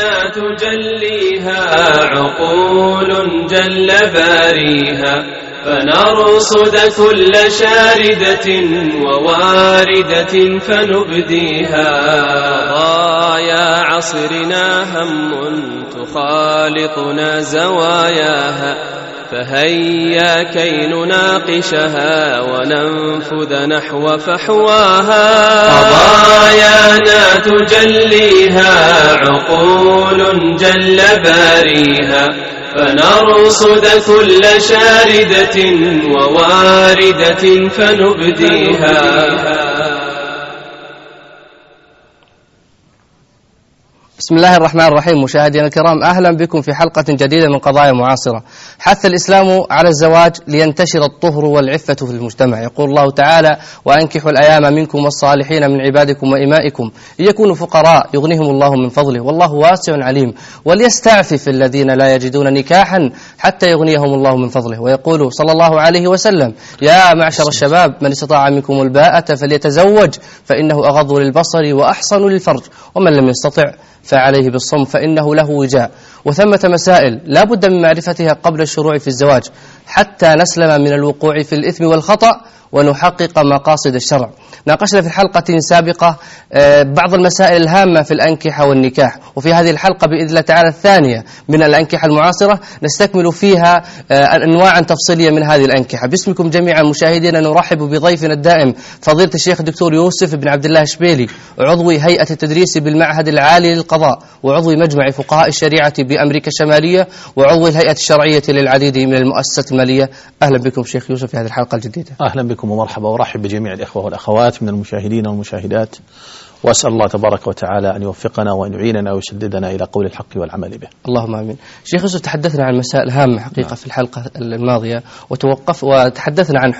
تجليها عقول جل باريها، فنرصد كل شاردة وواردة فنبديها. قضايا عصرنا هم تخالطنا زواياها، فهيا كي نناقشها وننفذ نحو فحواها. قضايانا تجليها عقول جل باريها، فنرصد كل شاردة وواردة فنبديها. بسم الله الرحمن الرحيم. مشاهدينا الكرام، أهلا بكم في حلقة جديدة من قضايا معاصرة. حث الإسلام على الزواج لينتشر الطهر والعفة في المجتمع. يقول الله تعالى: وأنكحوا الأيام منكم والصالحين من عبادكم وإمائكم إن يكونوا فقراء يغنيهم الله من فضله والله واسع عليم، وليستعفف الذين لا يجدون نكاحا حتى يغنيهم الله من فضله. ويقول صلى الله عليه وسلم: يا معشر الشباب من استطاع منكم الباءة فليتزوج فإنه أغض للبصر وأحصن للفرج، ومن لم يستطع فعليه بالصوم فإنه له وجاء. وثمة مسائل لا بد من معرفتها قبل الشروع في الزواج حتى نسلم من الوقوع في الإثم والخطأ ونحقق مقاصد الشرع. ناقشنا في الحلقة سابقة بعض المسائل الهامة في الأنكحة والنكاح، وفي هذه الحلقة بإذن الله تعالى الثانية من الأنكحة المعاصرة نستكمل فيها أنواعا تفصيلية من هذه الأنكحة. باسمكم جميعا مشاهدينا نرحب بضيفنا الدائم فضيلة الشيخ الدكتور يوسف بن عبد الله شبيلي، عضو هيئة التدريس بالمعهد العالي للقضاء، وعضو مجمع فقهاء الشريعة بأمريكا الشمالية، وعضو الهيئة الشرعية للعديد من المؤسسات المالية. أهلا بكم شيخ يوسف في هذه الحلقة الجديدة. أهلا بكم ومرحبا، وأرحب بجميع الإخوة والأخوات من المشاهدين والمشاهدات، وأسأل الله تبارك وتعالى أن يوفقنا وأن يعيننا ويسددنا إلى قول الحق والعمل به. اللهم آمين. شيخ يوسف، تحدثنا عن مسائل هامة حقيقة في الحلقة الماضية، وتحدثنا عن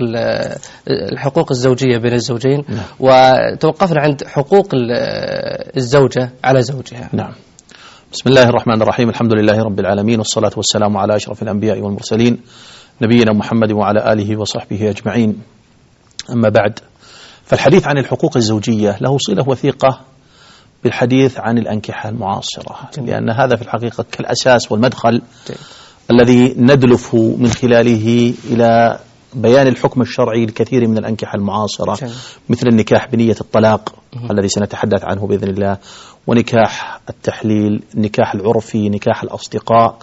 الحقوق الزوجية بين الزوجين، وتوقفنا عند حقوق الزوجة على زوجها. نعم. بسم الله الرحمن الرحيم، الحمد لله رب العالمين، والصلاة والسلام على أشرف الأنبياء والمرسلين نبينا محمد وعلى آله وصحبه أجمعين. أما بعد، فالحديث عن الحقوق الزوجية له صلة وثيقة بالحديث عن الأنكحة المعاصرة، لأن هذا في الحقيقة كالأساس والمدخل الذي ندلف من خلاله إلى بيان الحكم الشرعي لكثير من الأنكحة المعاصرة، مثل النكاح بنية الطلاق الذي سنتحدث عنه بإذن الله، ونكاح التحليل، النكاح العرفي، نكاح الأصدقاء،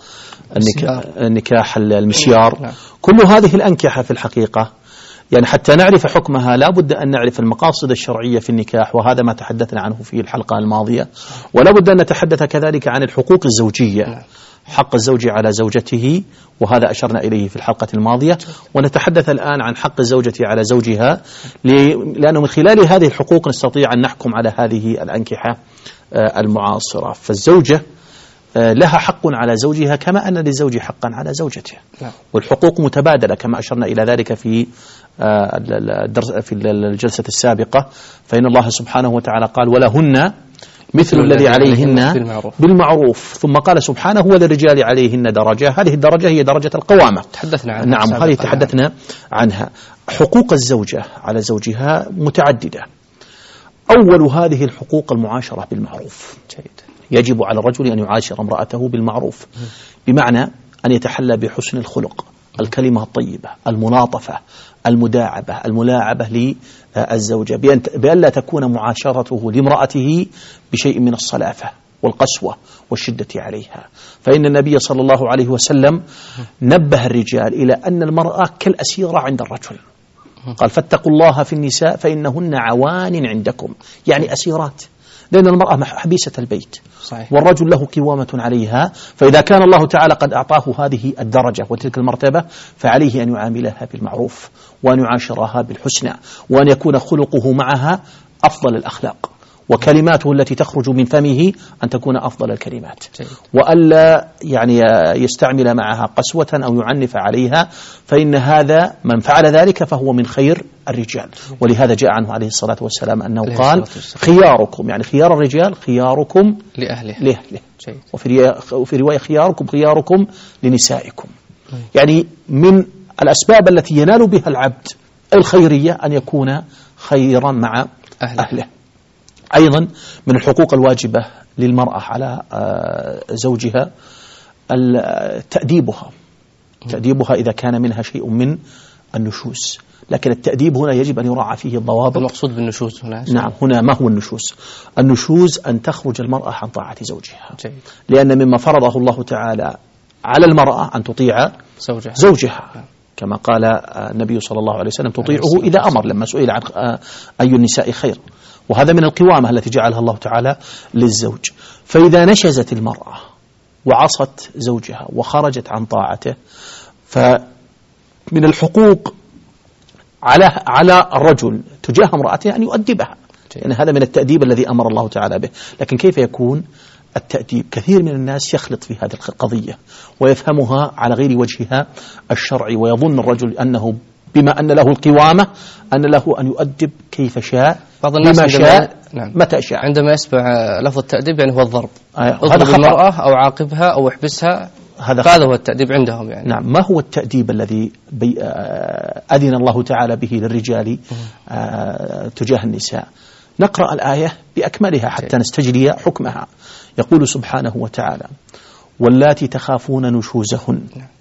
النكاح المسيار. كل هذه الأنكحة في الحقيقة يعني حتى نعرف حكمها لا بد أن نعرف المقاصد الشرعية في النكاح، وهذا ما تحدثنا عنه في الحلقة الماضية. ولا بد أن نتحدث كذلك عن الحقوق الزوجية، حق الزوج على زوجته، وهذا أشرنا إليه في الحلقة الماضية. ونتحدث الآن عن حق الزوجة على زوجها، لأنه من خلال هذه الحقوق نستطيع أن نحكم على هذه الأنكحة المعاصرة. فالزوجة لها حق على زوجها كما أن للزوج حقا على زوجته، والحقوق متبادلة كما أشرنا إلى ذلك في الجلسة السابقة. فإن الله سبحانه وتعالى قال: ولهن مثل الذي عليهن بالمعروف، ثم قال سبحانه: وللرجال عليهن درجة. هذه الدرجة هي درجة القوامة، تحدثنا عنها. نعم، هذه تحدثنا عنها. حقوق الزوجة على زوجها متعددة. أول هذه الحقوق المعاشرة بالمعروف. يجب على الرجل أن يعاشر امرأته بالمعروف، بمعنى أن يتحلى بحسن الخلق، الكلمة الطيبة، الملاطفة، المداعبة، الملاعبة للزوجة، بأن لا تكون معاشرته لامرأته بشيء من الصلافة والقسوة والشدة عليها. فإن النبي صلى الله عليه وسلم نبه الرجال إلى أن المرأة كالأسيرة عند الرجل، قال: فاتقوا الله في النساء فإنهن عوان عندكم، يعني أسيرات، لأن المرأة حبيسة البيت، صحيح، والرجل له قوامة عليها. فإذا كان الله تعالى قد أعطاه هذه الدرجة وتلك المرتبة، فعليه أن يعاملها بالمعروف، وأن يعاشرها بالحسنى، وأن يكون خلقه معها أفضل الأخلاق، وكلماته التي تخرج من فمه أن تكون أفضل الكلمات، وألا يعني يستعمل معها قسوة أو يعنف عليها، فإن هذا من فعل ذلك فهو من خير الرجال. ولهذا جاء عنه عليه الصلاة والسلام أنه قال: خياركم، يعني خيار الرجال خياركم لأهله. وفي رواية خياركم لنسائكم. يعني من الأسباب التي ينال بها العبد الخيرية أن يكون خيرا مع أهله. أيضا من الحقوق الواجبة للمرأة على زوجها تأديبها إذا كان منها شيء من النشوز، لكن التأديب هنا يجب أن يراعى فيه الضوابط. المقصود بالنشوز هنا؟ نعم، هنا ما هو النشوز؟ النشوز أن تخرج المرأة عن طاعة زوجها. جيد. لأن مما فرضه الله تعالى على المرأة أن تطيع زوجها. كما قال النبي صلى الله عليه وسلم تطيعه إذا أمر، لما سئل عن أي النساء خير، وهذا من القوامة التي جعلها الله تعالى للزوج. فإذا نشزت المرأة وعصت زوجها وخرجت عن طاعته، فمن الحقوق على الرجل تجاه امرأته أن يؤدبها، يعني هذا من التأديب الذي أمر الله تعالى به. لكن كيف يكون التأديب؟ كثير من الناس يخلط في هذه القضية ويفهمها على غير وجهها الشرعي، ويظن الرجل أنه بما أن له القوامة أن له أن يؤدب كيف شاء بعض الناس بما شاء متى شاء. عندما يسمع لفظ التأديب يعني هو الضرب، هذا المرأة أو عاقبها أو احبسها، هذا هو التأديب عندهم يعني. نعم، ما هو التأديب الذي أذن الله تعالى به للرجال تجاه النساء؟ نقرأ الآية بأكملها حتى نستجلي حكمها. يقول سبحانه وتعالى: واللاتي تخافون نشوزهن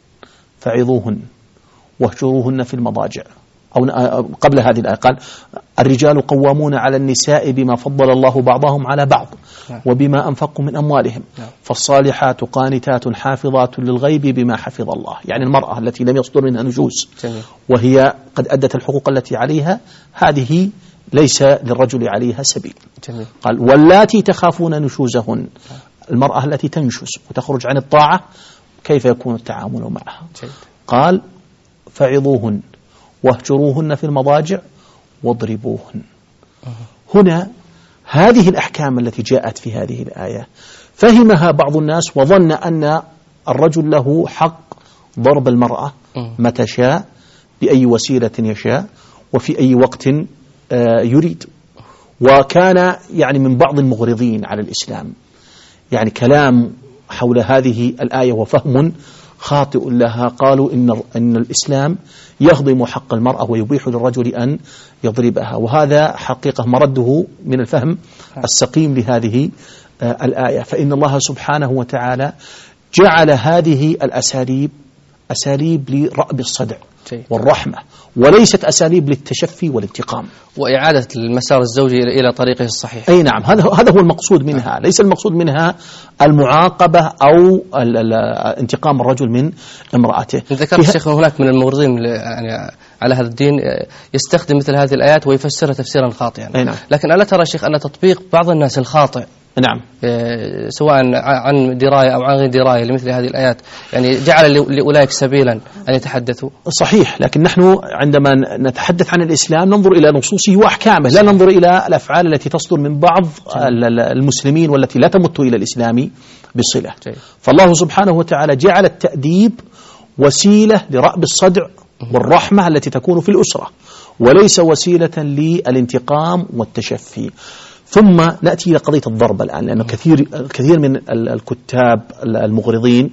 فعظوهن واهجروهن في المضاجع. أو قبل هذه الآية قال: الرجال قوامون على النساء بما فضل الله بعضهم على بعض وبما أنفقوا من أموالهم فالصالحات قانتات حافظات للغيب بما حفظ الله. يعني المرأة التي لم يصدر منها نشوز وهي قد أدت الحقوق التي عليها، هذه ليس للرجل عليها سبيل. قال: واللاتي تخافون نشوزهن، المرأة التي تنشز وتخرج عن الطاعة، كيف يكون التعامل معها؟ قال: فعظوهن واهجروهن في المضاجع واضربوهن. هنا هذه الأحكام التي جاءت في هذه الآية فهمها بعض الناس وظن أن الرجل له حق ضرب المرأة متى شاء بأي وسيلة يشاء وفي أي وقت يريد. وكان يعني من بعض المغرضين على الإسلام يعني كلام حول هذه الآية وفهم خاطئ لها، قالوا إن الإسلام يهضم حق المرأة ويبيح للرجل أن يضربها، وهذا حقيقة مرده من الفهم السقيم لهذه الآية. فإن الله سبحانه وتعالى جعل هذه الأساليب أساليب لرأب الصدع والرحمة، وليست أساليب للتشفي والانتقام وإعادة المسار الزوجي إلى طريقه الصحيح. أي نعم، هذا هو المقصود منها. ليس المقصود منها المعاقبة أو انتقام الرجل من امرأته. ذكرت الشيخ هناك من المغرضين يعني على هذا الدين يستخدم مثل هذه الآيات ويفسرها تفسيرا خاطئا. نعم. لكن ألا ترى شيخ أن تطبيق بعض الناس الخاطئ نعم سواء عن دراية أو عن غير دراية لمثل هذه الآيات يعني جعل لأولئك سبيلا أن يتحدثوا؟ صحيح، لكن نحن عندما نتحدث عن الإسلام ننظر إلى نصوصه وأحكامه، لا ننظر إلى الأفعال التي تصدر من بعض المسلمين والتي لا تمت إلى الإسلام بصلة. فالله سبحانه وتعالى جعل التأديب وسيلة لرأب الصدع والرحمة التي تكون في الأسرة، وليس وسيلة للانتقام والتشفي. ثم نأتي إلى قضية الضرب الآن، لأنه كثير من الكتاب المغرضين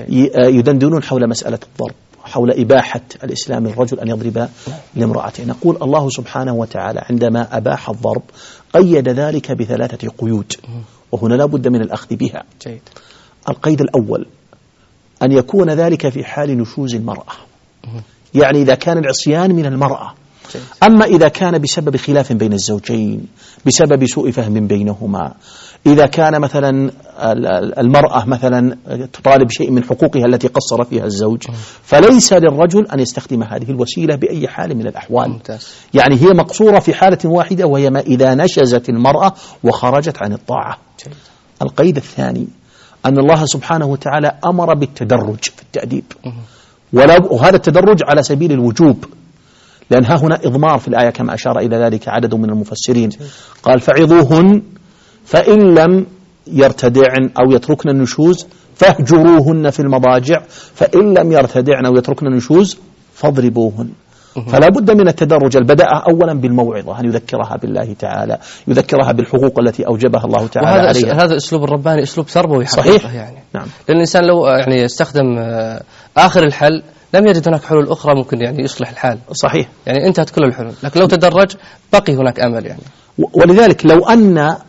يدندنون حول مسألة الضرب، حول إباحة الإسلام للرجل أن يضرب لامرأته. نقول الله سبحانه وتعالى عندما أباح الضرب قيد ذلك بثلاثة قيود، وهنا لا بد من الأخذ بها. القيد الأول أن يكون ذلك في حال نشوز المرأة، يعني إذا كان العصيان من المرأة. أما إذا كان بسبب خلاف بين الزوجين، بسبب سوء فهم بينهما، إذا كان مثلا المرأة مثلا تطالب شيء من حقوقها التي قصر فيها الزوج، فليس للرجل أن يستخدم هذه الوسيلة بأي حال من الأحوال. يعني هي مقصورة في حالة واحدة، وهي ما إذا نشزت المرأة وخرجت عن الطاعة. القيد الثاني أن الله سبحانه وتعالى أمر بالتدرج في التأديب، وهذا التدرج على سبيل الوجوب، لأن ها هنا إضمار في الآية كما أشار إلى ذلك عدد من المفسرين. قال: فعظوهن فإن لم يرتدعن أو يتركن النشوز فاهجروهن في المضاجع فإن لم يرتدعن أو يتركن النشوز فاضربوهن. فلا بد من التدرج. البدء أولا بالموعظة، أن يذكرها بالله تعالى، يذكرها بالحقوق التي أوجبها الله تعالى عليها. هذا أسلوب الرباني، أسلوب تربوي صحيح يعني. نعم. لأن الإنسان لو يعني يستخدم آخر الحل لم يجد هناك حلول أخرى ممكن يعني يصلح الحال. صحيح، يعني انتهت كل الحلول، لكن لو تدرج بقي هناك أمل يعني. ولذلك لو أن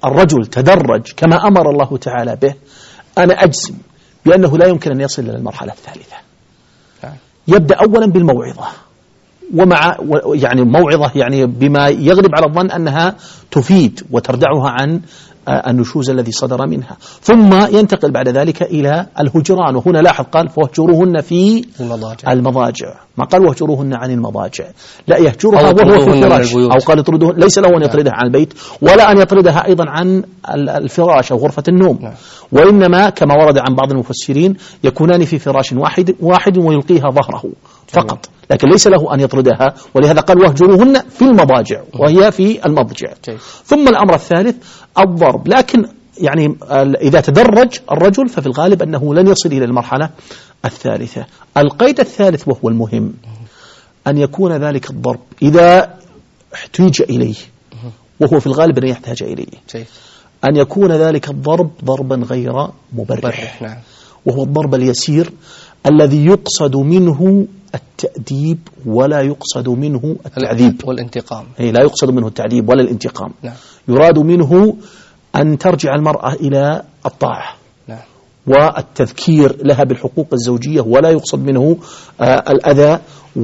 الرجل تدرج كما أمر الله تعالى به، أنا أجزم بأنه لا يمكن أن يصل إلى المرحلة الثالثة. يبدأ أولا بالموعظة، ومع يعني موعظة يعني بما يغلب على الظن أنها تفيد وتردعها عن النشوز الذي صدر منها، ثم ينتقل بعد ذلك إلى الهجران. وهنا لاحظ قال فاهجروهن في المضاجع، ما قال واهجروهن عن المضاجع، لا يهجرها وهو في الفراش، أو قال يطردهن، ليس له أن يطردها عن البيت ولا أن يطردها أيضا عن الفراش أو غرفة النوم، وإنما كما ورد عن بعض المفسرين يكونان في فراش واحد ويلقيها ظهره فقط، لكن ليس له أن يطردها، ولهذا قال واهجروهن في المضاجع وهي في المضجع. ثم الأمر الثالث الضرب، لكن يعني إذا تدرج الرجل ففي الغالب أنه لن يصل إلى المرحلة الثالثة. القيد الثالث وهو المهم أن يكون ذلك الضرب إذا احتاج إليه، وهو في الغالب أن يحتاج إليه، أن يكون ذلك الضرب ضربا غير مبرح، وهو الضرب اليسير الذي يقصد منه التأديب ولا يقصد منه التعذيب والانتقام. لا يقصد منه التعذيب ولا الانتقام. يراد منه أن ترجع المرأة إلى الطاعة والتذكير لها بالحقوق الزوجية، ولا يقصد منه الأذى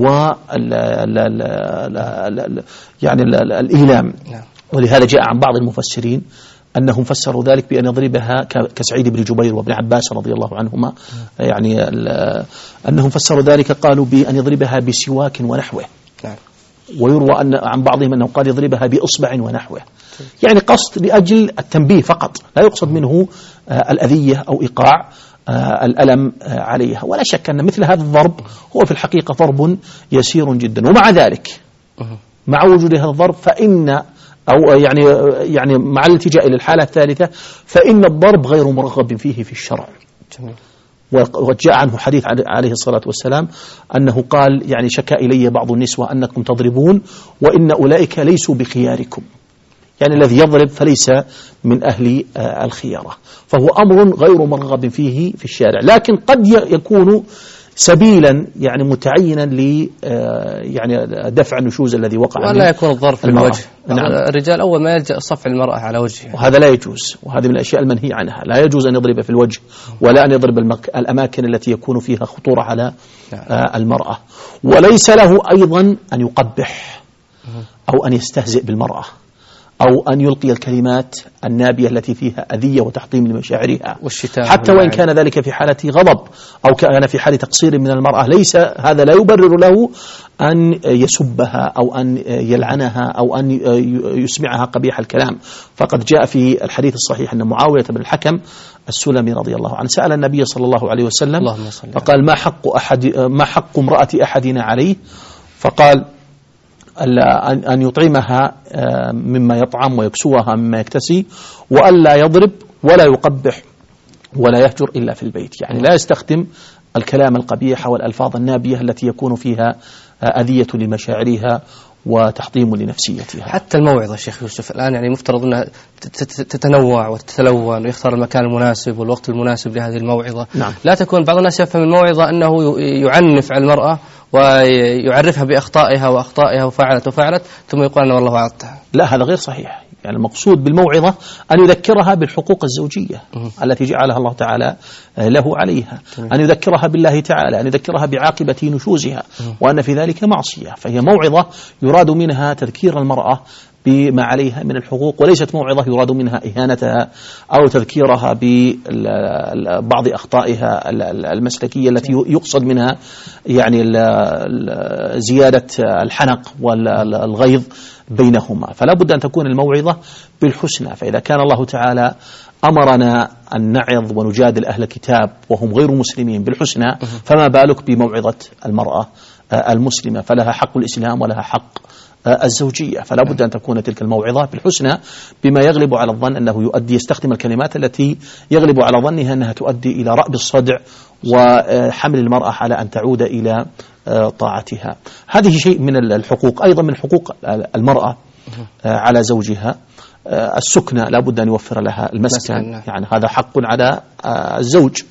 يعني الإيلام. ولهذا جاء عن بعض المفسرين أنهم فسروا ذلك بأن يضربها كسعيد بن جبير وابن عباس رضي الله عنهما، يعني أنهم فسروا ذلك قالوا بأن يضربها بسواك ونحوه. ويروى أن عن بعضهم أنه قال يضربها بإصبع ونحوه، يعني قصد لأجل التنبيه فقط، لا يقصد منه الأذية أو إيقاع الألم عليها. ولا شك أن مثل هذا الضرب هو في الحقيقة ضرب يسير جدا، ومع ذلك مع وجود هذا الضرب فإن أو يعني مع الالتجاء إلى الحالة الثالثة فإن الضرب غير مرغب فيه في الشرع. وجاء عنه حديث عليه الصلاة والسلام أنه قال يعني شكا إلي بعض النسوة أنكم تضربون وإن أولئك ليسوا بخياركم، يعني الذي يضرب فليس من أهل الخيارة، فهو أمر غير مرغب فيه في الشارع، لكن قد يكون سبيلا يعني متعينا ل يعني دفع النشوز الذي وقع، ولا يكون الضرب في الوجه. الرجال أول ما يلجأ صفع المرأة على وجهها، وهذا لا يجوز، وهذه من الأشياء المنهي عنها. لا يجوز أن يضرب في الوجه ولا أن يضرب الأماكن التي يكون فيها خطورة على المرأة، وليس له أيضا أن يقبح أو أن يستهزئ بالمرأة أو أن يلقي الكلمات النابية التي فيها أذية وتحطيم لمشاعرها، حتى وإن كان ذلك في حالة غضب أو كان في حالة تقصير من المرأة، ليس هذا لا يبرر له أن يسبها أو أن يلعنها أو أن يسمعها قبيح الكلام. فقد جاء في الحديث الصحيح أن معاوية بن الحكم السلمي رضي الله عنه سأل النبي صلى الله عليه وسلم فقال ما حق امرأة أحدنا عليه؟ فقال أن يطعمها مما يطعم ويكسوها مما يكتسي، وألا يضرب ولا يقبح ولا يهجر إلا في البيت، يعني لا يستخدم الكلام القبيح والألفاظ النابية التي يكون فيها أذية لمشاعرها وتحطيم لنفسيتها. حتى الموعظة شيخ يوسف الآن يعني مفترض أنها تتنوع وتتلون ويختار المكان المناسب والوقت المناسب لهذه الموعظة. لا تكون بعض الناس يفهم الموعظة أنه يعنف على المرأة ويعرفها بأخطائها وفعلت ثم يقول أنا والله وعظتها. لا، هذا غير صحيح. يعني المقصود بالموعظة أن يذكرها بالحقوق الزوجية التي جعلها الله تعالى له عليها، أن يذكرها بالله تعالى، أن يذكرها بعاقبة نشوزها، وأن في ذلك معصية. فهي موعظة يراد منها تذكير المرأة بما عليها من الحقوق، وليست موعظة يراد منها إهانتها أو تذكيرها ببعض أخطائها المسلكية التي يقصد منها يعني زيادة الحنق والغيظ بينهما. فلا بد أن تكون الموعظة بالحسنى. فإذا كان الله تعالى أمرنا أن نعظ ونجادل أهل الكتاب وهم غير مسلمين بالحسنى، فما بالك بموعظة المرأة المسلمة، فلها حق الإسلام ولها حق الزوجية. فلا بد أن تكون تلك الموعظة بالحسنى بما يغلب على الظن أنه يستخدم الكلمات التي يغلب على ظنها أنها تؤدي إلى رأب الصدع وحمل المرأة على أن تعود إلى طاعتها. هذه شيء من الحقوق. أيضا من حقوق المرأة على زوجها السكنة، لا بد أن يوفر لها المسكن، يعني هذا حق على الزوج،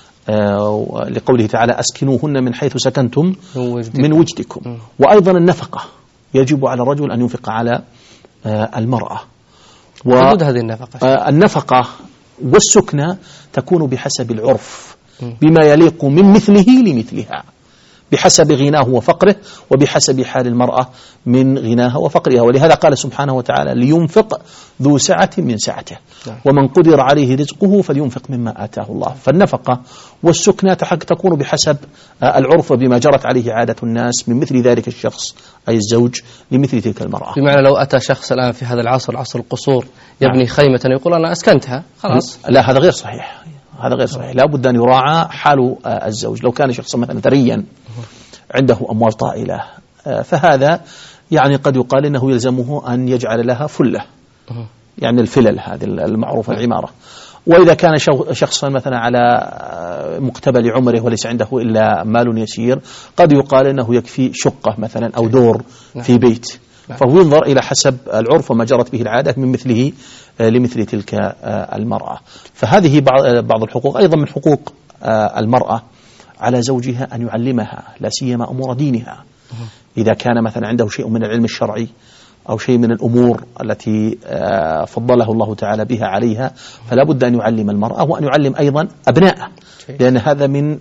لقوله تعالى أسكنوهن من حيث سكنتم من وجدكم. وأيضا النفقة، يجب على الرجل أن ينفق على المرأة. حدود هذه النفقة النفقة والسكنى تكون بحسب العرف بما يليق من مثله لمثلها، بحسب غناه وفقره وبحسب حال المرأة من غناها وفقرها. ولهذا قال سبحانه وتعالى لينفق ذو سعة من سعته ومن قدر عليه رزقه فلينفق مما آتاه الله. فالنفقة والسكنى تكون بحسب العرف بما جرت عليه عادة الناس من مثل ذلك الشخص أي الزوج لمثل تلك المرأة. بمعنى لو أتى شخص الآن في هذا العصر، عصر القصور، يبني خيمة يقول أنا أسكنتها خلاص، لا هذا غير صحيح، هذا غير صحيح. لا بد أن يراعى حال الزوج. لو كان شخصا مثلا ثريا عنده أموال طائلة فهذا يعني قد يقال إنه يلزمه أن يجعل لها فلة، يعني الفلل هذه المعروفة العمارة. وإذا كان شخصا مثلا على مقتبل عمره وليس عنده إلا مال يسير قد يقال إنه يكفي شقة مثلا أو دور في بيت، فهو ينظر إلى حسب العرف وما جرت به العادة من مثله لمثل تلك المرأة. فهذه بعض الحقوق. أيضا من حقوق المرأة على زوجها أن يعلمها لا سيما أمور دينها. إذا كان مثلا عنده شيء من العلم الشرعي أو شيء من الأمور التي فضله الله تعالى بها عليها فلا بد أن يعلم المرأة وأن يعلم أيضا أبنائه، لأن هذا من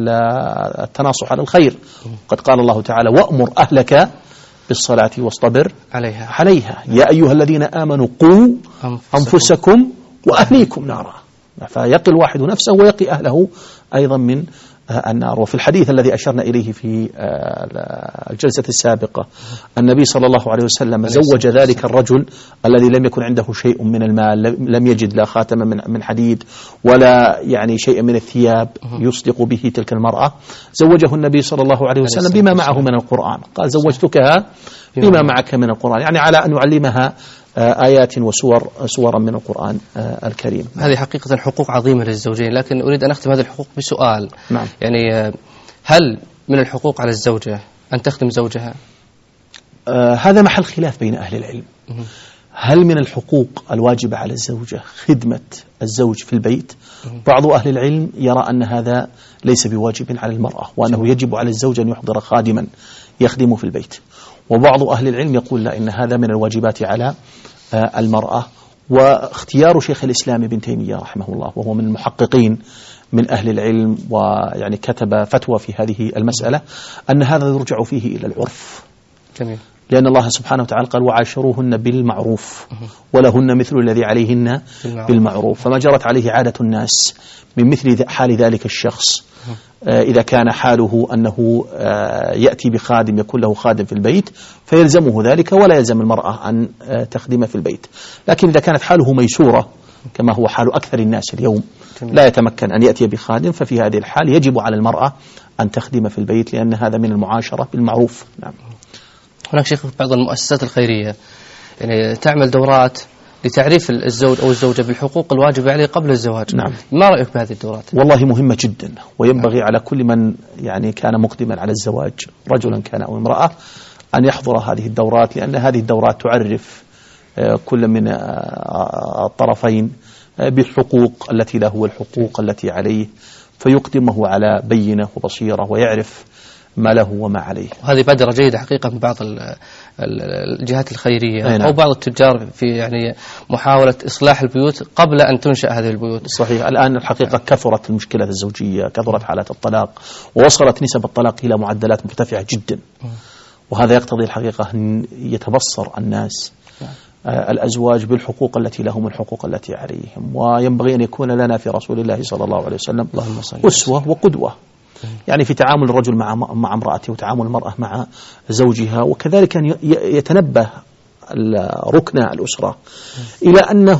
التناصح على الخير. قد قال الله تعالى وأمر أهلك بالصلاة واصطبر عليها يا أيها الذين آمنوا قوا أنفسكم وأهليكم نارا. فيقي الواحد نفسه ويقي أهله أيضا من النار. وفي الحديث الذي أشرنا إليه في الجلسة السابقة النبي صلى الله عليه وسلم زوج ذلك الرجل الذي لم يكن عنده شيء من المال، لم يجد لا خاتم من حديد ولا يعني شيء من الثياب يصدق به تلك المرأة، زوجه النبي صلى الله عليه وسلم بما معه من القرآن. قال زوجتكها بما معك من القرآن، يعني على أن يعلمها آيات وسورا من القرآن الكريم. هذه حقيقة حقوق عظيمة للزوجين، لكن أريد أن أختم هذه الحقوق بسؤال. نعم. يعني هل من الحقوق على الزوجة أن تخدم زوجها؟ هذا محل خلاف بين أهل العلم. هل من الحقوق الواجبة على الزوجة خدمة الزوج في البيت؟ بعض أهل العلم يرى أن هذا ليس بواجب على المرأة، وأنه يجب على الزوج أن يحضر خادما يخدم في البيت. وبعض أهل العلم يقول لا، إن هذا من الواجبات على المرأة. واختيار شيخ الإسلام ابن تيمية رحمه الله وهو من المحققين من أهل العلم ويعني كتب فتوى في هذه المسألة أن هذا يرجع فيه إلى العرف. جميل. لأن الله سبحانه وتعالى قال وعاشروهن بالمعروف ولهن مثل الذي عليهن بالمعروف. فما جرت عليه عادة الناس من مثل حال ذلك الشخص إذا كان حاله أنه يأتي بخادم يكون له خادم في البيت فيلزمه ذلك ولا يلزم المرأة أن تخدم في البيت. لكن إذا كانت حاله ميسورة كما هو حال أكثر الناس اليوم لا يتمكن أن يأتي بخادم، ففي هذه الحال يجب على المرأة أن تخدم في البيت لأن هذا من المعاشرة بالمعروف. نعم. هناك شيخ بعض المؤسسات الخيرية يعني تعمل دورات لتعريف الزوج أو الزوجة بالحقوق الواجبة عليه قبل الزواج. نعم. ما رأيك بهذه الدورات؟ والله مهمة جدا، وينبغي على كل من يعني كان مقدما على الزواج رجلا كان أو امرأة أن يحضر هذه الدورات، لأن هذه الدورات تعرف كل من الطرفين بالحقوق التي له والحقوق التي عليه، فيقدمه على بينة وبصيرة ويعرف ما له وما عليه. وهذه بادرة جيدة حقيقة من بعض الجهات الخيرية نعم. أو بعض التجار في يعني محاولة إصلاح البيوت قبل أن تنشأ هذه البيوت. صحيح. الآن الحقيقة كثرت المشكلات الزوجية، كثرت حالات الطلاق، ووصلت نسب الطلاق إلى معدلات مرتفعة جدا، وهذا يقتضي الحقيقة أن يتبصر الناس الأزواج بالحقوق التي لهم والحقوق التي عليهم. وينبغي أن يكون لنا في رسول الله صلى الله عليه وسلم أسوة وقدوة، يعني في تعامل الرجل مع امرأته وتعامل المرأة مع زوجها، وكذلك أن يتنبه ركن الأسرة إلى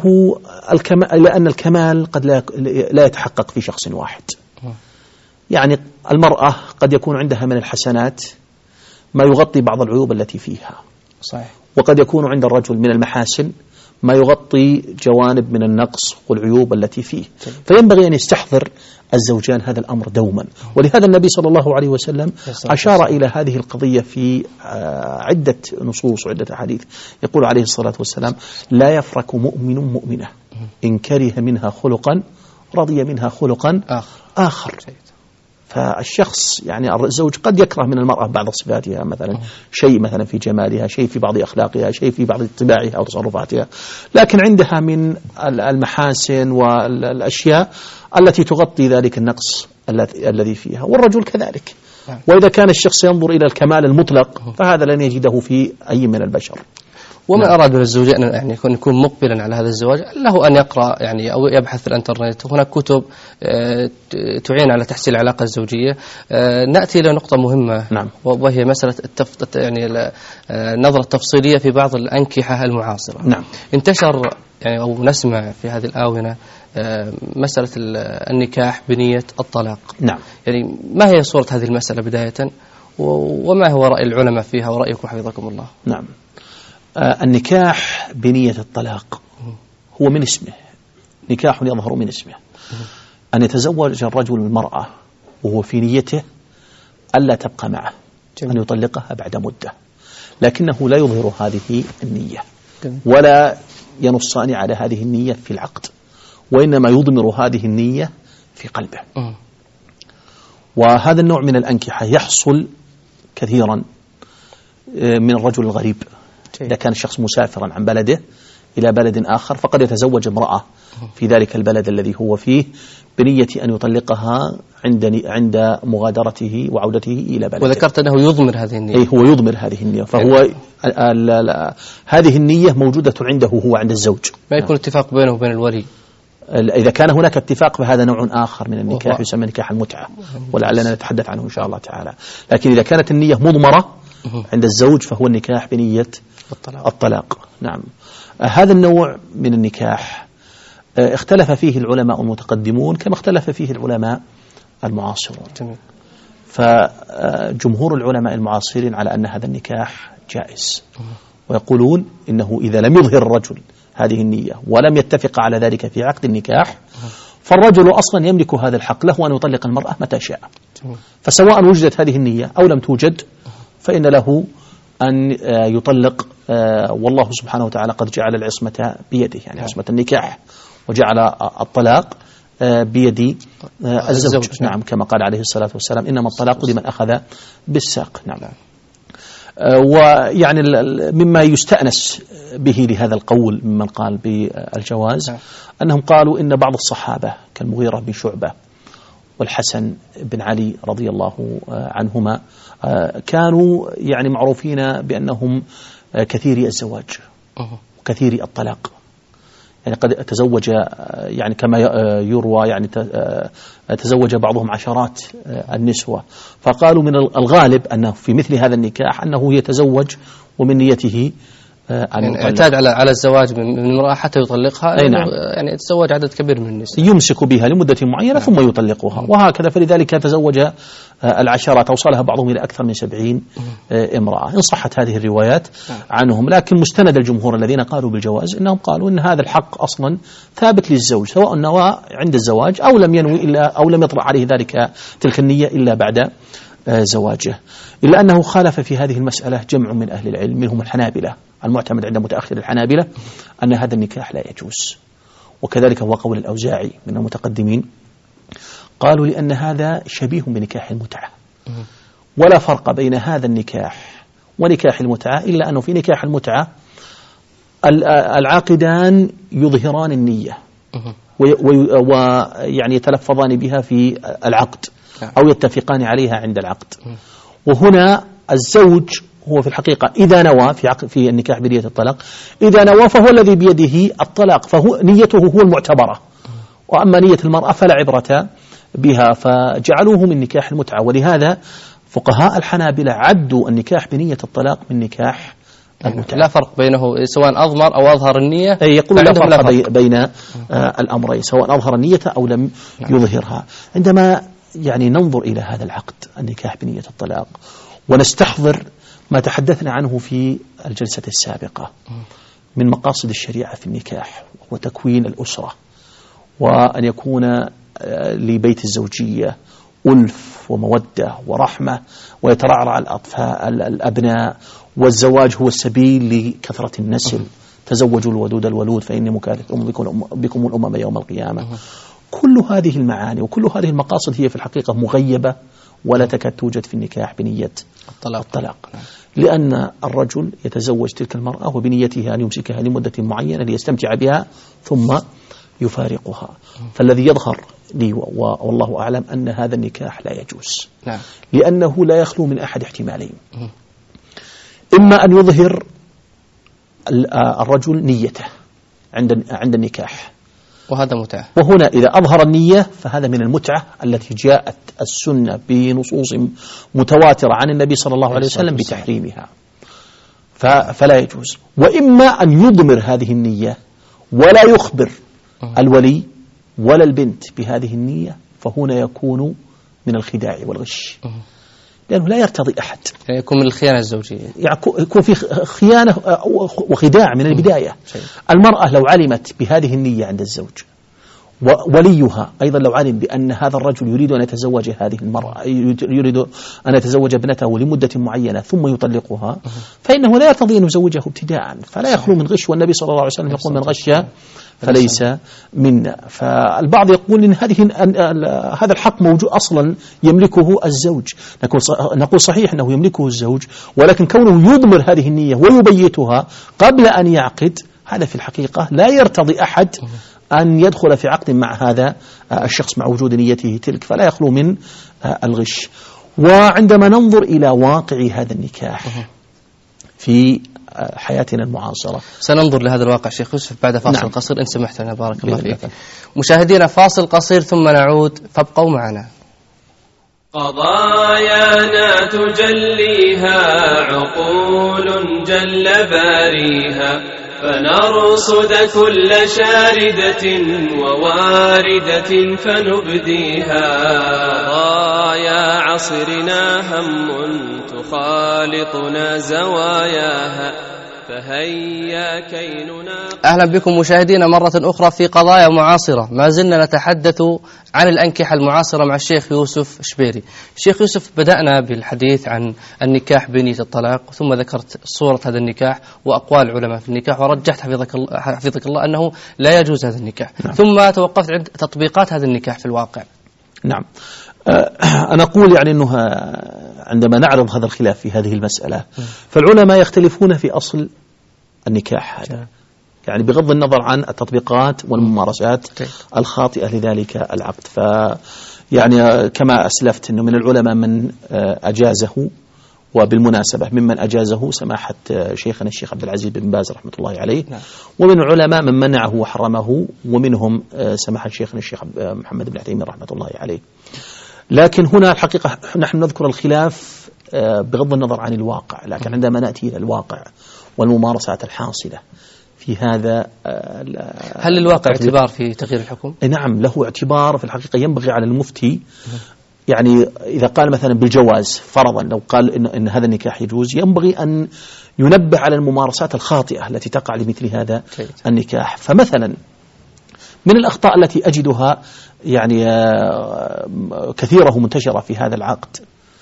أن الكمال قد لا يتحقق في شخص واحد. يعني المرأة قد يكون عندها من الحسنات ما يغطي بعض العيوب التي فيها، صحيح. وقد يكون عند الرجل من المحاسن ما يغطي جوانب من النقص والعيوب التي فيه، فينبغي أن يستحضر الزوجان هذا الأمر دوما. ولهذا النبي صلى الله عليه وسلم أشار إلى هذه القضية في عدة نصوص وعدة أحاديث. يقول عليه الصلاة والسلام لا يفرك مؤمن مؤمنة إن كره منها خلقا رضي منها خلقا آخر. فالشخص يعني الزوج قد يكره من المرأة بعض صفاتها، مثلا شيء مثلا في جمالها، شيء في بعض أخلاقها، شيء في بعض طباعها أو تصرفاتها، لكن عندها من المحاسن والأشياء التي تغطي ذلك النقص الذي فيها، والرجل كذلك. وإذا كان الشخص ينظر إلى الكمال المطلق فهذا لن يجده في أي من البشر. ومن أراد من الزوجين يعني يكون مقبلا على هذا الزواج له أن يقرأ يعني أو يبحث في الإنترنت، هناك كتب تعين على تحسين العلاقة الزوجية. نأتي إلى نقطة مهمة، نعم. وهي مسألة يعني النظرة التفصيلية في بعض الأنكحة المعاصرة. نعم. انتشر يعني أو نسمع في هذه الآونة مسألة النكاح بنية الطلاق. نعم. يعني ما هي صورة هذه المسألة بداية، وما هو رأي العلماء فيها ورأيكم حفظكم الله؟ نعم. النكاح بنية الطلاق هو من اسمه، نكاح يظهر من اسمه، أن يتزوج الرجل المرأة وهو في نيته ألا تبقى معه، أن يطلقها بعد مدة، لكنه لا يظهر هذه النية ولا ينصان على هذه النية في العقد، وإنما يضمر هذه النية في قلبه. وهذا النوع من الأنكحة يحصل كثيرا من الرجل الغريب. إذا كان الشخص مسافرا عن بلده إلى بلد آخر فقد يتزوج امرأة في ذلك البلد الذي هو فيه بنية أن يطلقها عند مغادرته وعودته إلى بلده. وذكرت أنه يضمر هذه النية. أي هو يضمر هذه النية، فهو هذه النية موجودة عنده هو عند الزوج، ما يكون اتفاق بينه وبين الولي. إذا كان هناك اتفاق فهذا نوع آخر من النكاح يسمى نكاح المتعة، ولعلنا نتحدث عنه إن شاء الله تعالى. لكن إذا كانت النية مضمرة عند الزوج فهو النكاح بنية الطلاق. نعم. هذا النوع من النكاح اختلف فيه العلماء المتقدمون كما اختلف فيه العلماء المعاصرون. فجمهور العلماء المعاصرين على أن هذا النكاح جائز، ويقولون إنه إذا لم يظهر الرجل هذه النية ولم يتفق على ذلك في عقد النكاح فالرجل أصلا يملك هذا الحق، له أن يطلق المرأة متى شاء. فسواء وجدت هذه النية أو لم توجد فإن له أن يطلق، والله سبحانه وتعالى قد جعل العصمة بيده، يعني عصمة النكاح، وجعل الطلاق بيد الزوج. نعم، كما قال عليه الصلاة والسلام إنما الطلاق لمن أخذ بالساق. نعم. ويعني مما يستأنس به لهذا القول ممن قال بالجواز أنهم قالوا إن بعض الصحابة كالمغيرة بن شعبة والحسن بن علي رضي الله عنهما كانوا يعني معروفين بأنهم كثيري الزواج وكثيري الطلاق، يعني قد تزوج يعني كما يروى يعني تزوج بعضهم عشرات النسوة، فقالوا من الغالب أنه في مثل هذا النكاح أنه يتزوج ومن نيته يعني اعتاد على الزواج من امرأة حتى يطلقها. نعم. يعني يتزوج عدد كبير من النساء يمسك بها لمدة معينة ثم يطلقها، وهكذا. فلذلك تزوج العشرات، أوصلها بعضهم إلى أكثر من 70 امرأة إن صحت هذه الروايات عنهم. لكن مستند الجمهور الذين قالوا بالجواز إنهم قالوا إن هذا الحق أصلا ثابت للزوج، سواء نوى عند الزواج أو لم ينوي إلا أو لم يطرأ عليه تلك النية إلا بعد زواجه. إلا أنه خالف في هذه المسألة جمع من أهل العلم منهم الحنابلة، المعتمد عند متأخر الحنابلة أن هذا النكاح لا يجوز، وكذلك هو قول الأوزاعي من المتقدمين، قالوا لأن هذا شبيه بنكاح المتعة، ولا فرق بين هذا النكاح ونكاح المتعة إلا أنه في نكاح المتعة العاقدان يظهران النية ويعني يتلفظان بها في العقد أو يتفقان عليها عند العقد. وهنا الزوج هو في الحقيقة إذا نوى في النكاح بنية الطلاق، إذا نوى فهو الذي بيده الطلاق، فهو نيته هو المعتبرة، وأما نية المرأة فلا عبرة بها، فجعلوه من نكاح المتعة. ولهذا فقهاء الحنابلة عدوا النكاح بنية الطلاق من نكاح المتعة. لا فرق بينه سواء أضمر أو أظهر النية. يقول لا فرق بين الأمرين سواء أظهر النية أو لم يظهرها. عندما يعني ننظر إلى هذا العقد النكاح بنية الطلاق ونستحضر ما تحدثنا عنه في الجلسة السابقة من مقاصد الشريعة في النكاح وتكوين الأسرة، وأن يكون لبيت الزوجية ألف ومودة ورحمة ويترعرع الأبناء، والزواج هو السبيل لكثرة النسل، تزوجوا الودود الولود فإني مكاثر بكم الأمم يوم القيامة. كل هذه المعاني وكل هذه المقاصد هي في الحقيقة مغيبة ولا تكاد توجد في النكاح بنية الطلاق. لأن الرجل يتزوج تلك المرأة وبنيته أن يمسكها لمدة معينة ليستمتع بها ثم يفارقها. فالذي يظهر لي والله أعلم أن هذا النكاح لا يجوز، لأنه لا يخلو من أحد احتمالين: إما أن يظهر الرجل نيته عند النكاح، وهذا متعة، وهنا إذا أظهر النية فهذا من المتعة التي جاءت السنة بنصوص متواترة عن النبي صلى الله عليه وسلم بتحريمها، فلا يجوز. وإما أن يضمر هذه النية ولا يخبر الولي ولا البنت بهذه النية، فهنا يكون من الخداع والغش، لأنه لا يرتضي أحد، يكون من الخيانة الزوجية، يكون في خيانة وخداع من البداية. المرأة لو علمت بهذه النية عند الزوج، ووليها أيضا لو علم بأن هذا الرجل يريد أن يتزوج هذه المرأة، يريد أن يتزوج ابنته لمدة معينة ثم يطلقها، فإنه لا يرتضي أن يزوجه ابتداء، فلا يخلو من غش. والنبي صلى الله عليه وسلم يقول: من غش فليس منا. فالبعض يقول إن هذا الحق موجود أصلا يملكه الزوج. نقول صحيح أنه يملكه الزوج، ولكن كونه يضمر هذه النية ويبيتها قبل أن يعقد، هذا في الحقيقة لا يرتضي أحد أن يدخل في عقد مع هذا الشخص مع وجود نيته تلك، فلا يخلو من الغش. وعندما ننظر إلى واقع هذا النكاح في حياتنا المعاصرة، سننظر لهذا الواقع شيخ يوسف بعد فاصل قصير إن سمحت لنا، بارك الله فيك. مشاهدينا فاصل قصير ثم نعود، فابقوا معنا. قضايانا تجليها عقول جل باريها، فنرصد كل شاردة وواردة فنبديها. قضايا عصرنا هم تخالطنا زواياها، فهيا كي نناقش. أهلا بكم مشاهدينا مرة أخرى في قضايا معاصرة. ما زلنا نتحدث عن الأنكحة المعاصرة مع الشيخ يوسف شبيري. الشيخ يوسف، بدأنا بالحديث عن النكاح بنية الطلاق، ثم ذكرت صورة هذا النكاح وأقوال العلماء في النكاح، ورجحت حفظك الله أنه لا يجوز هذا النكاح. ثم توقفت عند تطبيقات هذا النكاح في الواقع. نعم، أنا أقول يعني أنه عندما نعرض هذا الخلاف في هذه المسألة، فالعلماء يختلفون في أصل النكاح هذا، يعني بغض النظر عن التطبيقات والممارسات الخاطئة لذلك العقد. يعني كما أسلفت أنه من العلماء من أجازه، وبالمناسبة ممن أجازه سماحة شيخنا الشيخ عبد العزيز بن باز رحمة الله عليه، ومن العلماء من منعه وحرمه، ومنهم سماحة شيخنا الشيخ محمد بن عثيمين رحمة الله عليه. لكن هنا الحقيقة نحن نذكر الخلاف بغض النظر عن الواقع، لكن عندما نأتي إلى الواقع والممارسات الحاصلة في هذا، هل الواقع اعتبار في تغيير الحكم؟ نعم، له اعتبار. في الحقيقة ينبغي على المفتي، يعني إذا قال مثلا بالجواز فرضا، لو قال إن هذا النكاح يجوز، ينبغي أن ينبه على الممارسات الخاطئة التي تقع لمثل هذا النكاح. فمثلا من الأخطاء التي أجدها يعني كثيرة منتشرة في هذا العقد،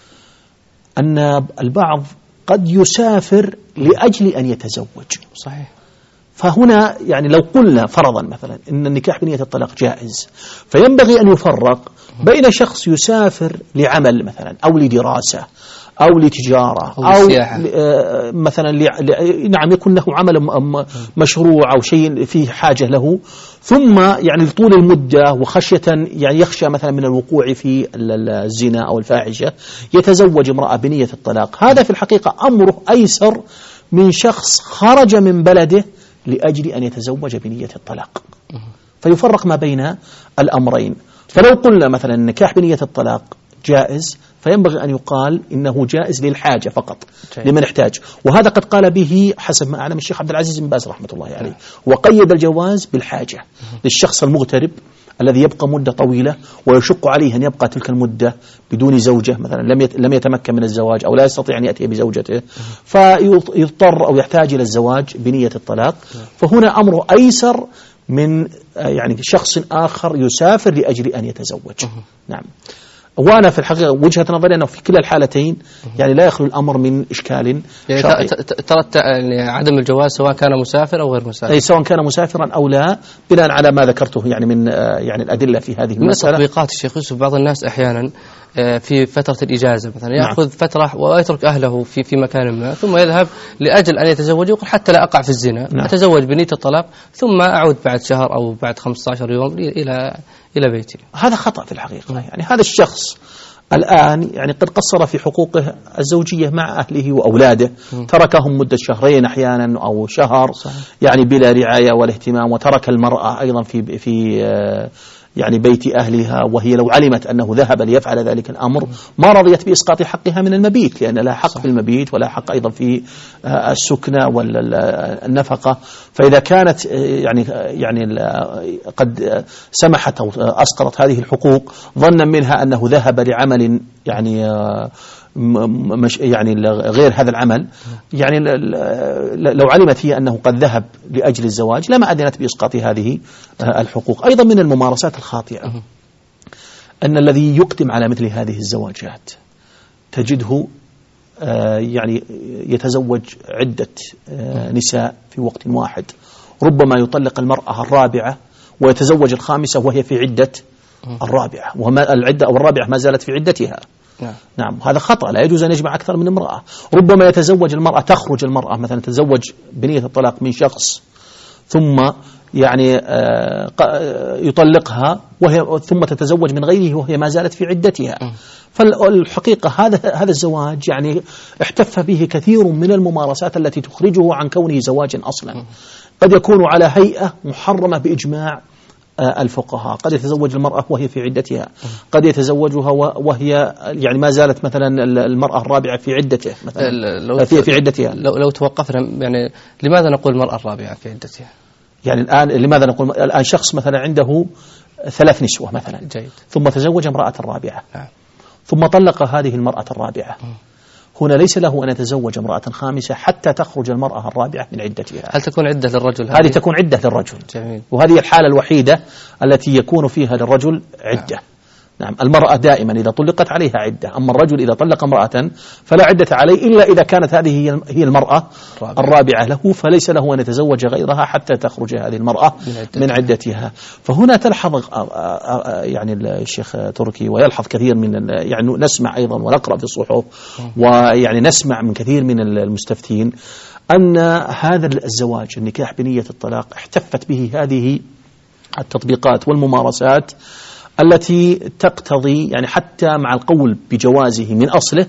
أن البعض قد يسافر لأجل أن يتزوج. صحيح. فهنا يعني لو قلنا فرضا مثلا إن النكاح بنية الطلاق جائز، فينبغي أن يفرق بين شخص يسافر لعمل مثلا أو لدراسة أو لتجارة أو مثلا نعم يكون له عمل مشروع أو شيء فيه حاجة له، ثم يعني لطول المدة وخشية يعني يخشى مثلا من الوقوع في الزنا أو الفاحشة يتزوج امرأة بنية الطلاق. هذا في الحقيقة أمره أيسر من شخص خرج من بلده لأجل أن يتزوج بنية الطلاق. فيفرق ما بين الأمرين. فلو قلنا مثلا النكاح بنية الطلاق جائز، فينبغي أن يقال إنه جائز للحاجة فقط، لمن احتاج. وهذا قد قال به حسب ما أعلم الشيخ عبد العزيز بن باز رحمة الله عليه، وقيد الجواز بالحاجة للشخص المغترب الذي يبقى مدة طويلة ويشق عليه أن يبقى تلك المدة بدون زوجة، مثلا لم يتمكن من الزواج أو لا يستطيع أن يأتي بزوجته، فيضطر أو يحتاج إلى الزواج بنية الطلاق. فهنا أمره أيسر من يعني شخص آخر يسافر لأجل أن يتزوج. نعم. وأنا في الحقيقة وجهة نظري أنه في كلا الحالتين يعني لا يخلو الأمر من إشكال شرعي. يعني عدم الجواز سواء كان مسافر أو غير مسافر، أي سواء كان مسافرا أو لا، بناء على ما ذكرته يعني من يعني الأدلة في هذه المسألة. من تطبيقات الشيخ يوسف بعض الناس أحيانا في فترة الإجازة مثلا يأخذ فترة ويترك أهله في مكان ما، ثم يذهب لأجل أن يتزوج، يقول حتى لا أقع في الزنا أتزوج بنية الطلاق ثم أعود بعد شهر أو بعد 15 يوم إلى بيتي. هذا خطأ في الحقيقة. يعني هذا الشخص الآن يعني قد قصر في حقوقه الزوجية مع أهله وأولاده، تركهم مدة شهرين أحيانا أو شهر يعني بلا رعاية ولا اهتمام، وترك المرأة أيضا في يعني بيت أهلها، وهي لو علمت أنه ذهب ليفعل ذلك الأمر ما رضيت بإسقاط حقها من المبيت، لأن لها حق في المبيت ولا حق أيضا في السكنة والنفقة. فإذا كانت يعني قد سمحت أو أسقطت هذه الحقوق ظنا منها أنه ذهب لعمل يعني غير هذا العمل، يعني لو علمت هي أنه قد ذهب لأجل الزواج لما أذنت بإسقاط هذه الحقوق. أيضا من الممارسات الخاطئة أن الذي يقدم على مثل هذه الزواجات تجده يعني يتزوج عدة نساء في وقت واحد، ربما يطلق المرأة الرابعة ويتزوج الخامسة وهي في عدة الرابعة، والعدة أو الرابعة ما زالت في عدتها. نعم هذا خطأ، لا يجوز أن يجمع أكثر من امرأة. ربما يتزوج المرأة، تخرج المرأة مثلا تتزوج بنية الطلاق من شخص ثم يعني يطلقها ثم تتزوج من غيره وهي ما زالت في عدتها. فالحقيقة هذا الزواج يعني احتف به كثير من الممارسات التي تخرجه عن كونه زواجا أصلا. قد يكون على هيئة محرمة بإجماع الفقهاء، قد يتزوج المرأة وهي في عدتها، قد يتزوجها وهي يعني ما زالت مثلا المرأة الرابعة في عدته مثلا في عدتها. لو توقفنا يعني لماذا نقول المرأة الرابعة في عدتها؟ يعني الآن لماذا نقول الآن شخص مثلا عنده 3 نسوة مثلا جيد. ثم تزوج امرأة الرابعة ثم طلق هذه المرأة الرابعة، هنا ليس له أن يتزوج امرأة خامسة حتى تخرج المرأة الرابعة من عدتها. هل تكون عدة للرجل؟ هذه تكون عدة للرجل. جميل. وهذه الحالة الوحيدة التي يكون فيها للرجل عدة. نعم المرأة دائما إذا طلقت عليها عدة، أما الرجل إذا طلق امرأة فلا عدة عليه إلا إذا كانت هذه هي المرأة الرابعة له، فليس له أن يتزوج غيرها حتى تخرج هذه المرأة من عدتها. فهنا تلحظ يعني الشيخ تركي ويلحظ كثير من يعني نسمع أيضا ونقرأ في الصحف ويعني نسمع من كثير من المستفتين أن هذا الزواج النكاح بنية الطلاق احتفت به هذه التطبيقات والممارسات التي تقتضي يعني حتى مع القول بجوازه من أصله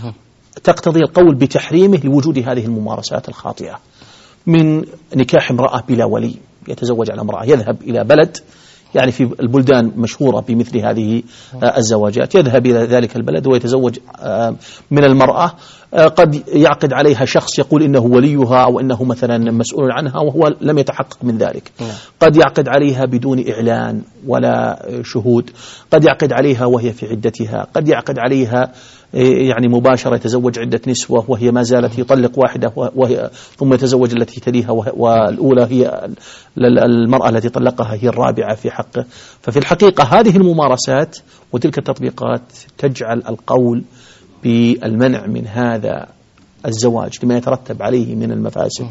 تقتضي القول بتحريمه لوجود هذه الممارسات الخاطئة، من نكاح امرأة بلا ولي، يتزوج على امرأة، يذهب إلى بلد يعني في البلدان مشهورة بمثل هذه الزواجات، يذهب إلى ذلك البلد ويتزوج من المرأة، قد يعقد عليها شخص يقول إنه وليها أو إنه مثلا مسؤول عنها وهو لم يتحقق من ذلك، قد يعقد عليها بدون إعلان ولا شهود، قد يعقد عليها وهي في عدتها، قد يعقد عليها يعني مباشرة يتزوج عدة نسوة وهي ما زالت يطلق واحدة وهي ثم يتزوج التي تليها والأولى هي المرأة التي طلقها هي الرابعة في حقه. ففي الحقيقة هذه الممارسات وتلك التطبيقات تجعل القول بالمنع من هذا الزواج لما يترتب عليه من المفاسد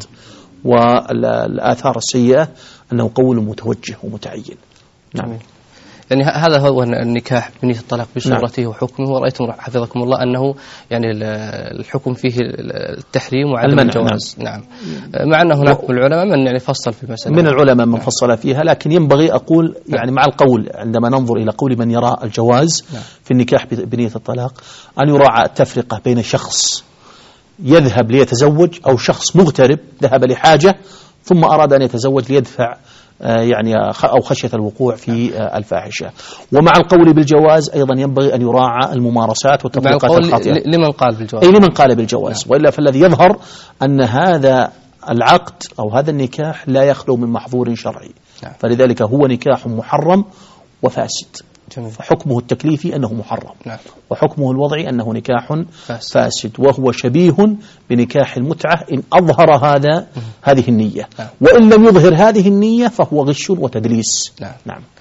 والآثار السيئة أنه قول متوجه ومتعين. نعم. يعني هذا هو النكاح بنية الطلاق بصورته وحكمه، ورأيتم حفظكم الله أنه يعني الحكم فيه التحريم وعدم الجواز. نعم. مع أن هناك من العلماء من يعني فصل في المسألة، من العلماء من فصل فيها، لكن ينبغي أقول يعني مع القول عندما ننظر إلى قول من يرى الجواز في النكاح بنية الطلاق أن يراعى التفرقة بين شخص يذهب ليتزوج أو شخص مغترب ذهب لحاجة ثم أراد أن يتزوج ليدفع يعني أو خشية الوقوع في الفاحشة. ومع القول بالجواز أيضا ينبغي أن يراعى الممارسات والتطبيقات الخاطئة. لمن قال بالجواز؟ أي لمن قال بالجواز. وإلا فالذي يظهر أن هذا العقد أو هذا النكاح لا يخلو من محظور شرعي، فلذلك هو نكاح محرم وفاسد. فحكمه التكليفي أنه محرم، وحكمه الوضعي أنه نكاح فاسد، وهو شبيه بنكاح المتعة إن أظهر هذه النية، وإن لم يظهر هذه النية فهو غش وتدليس. نعم.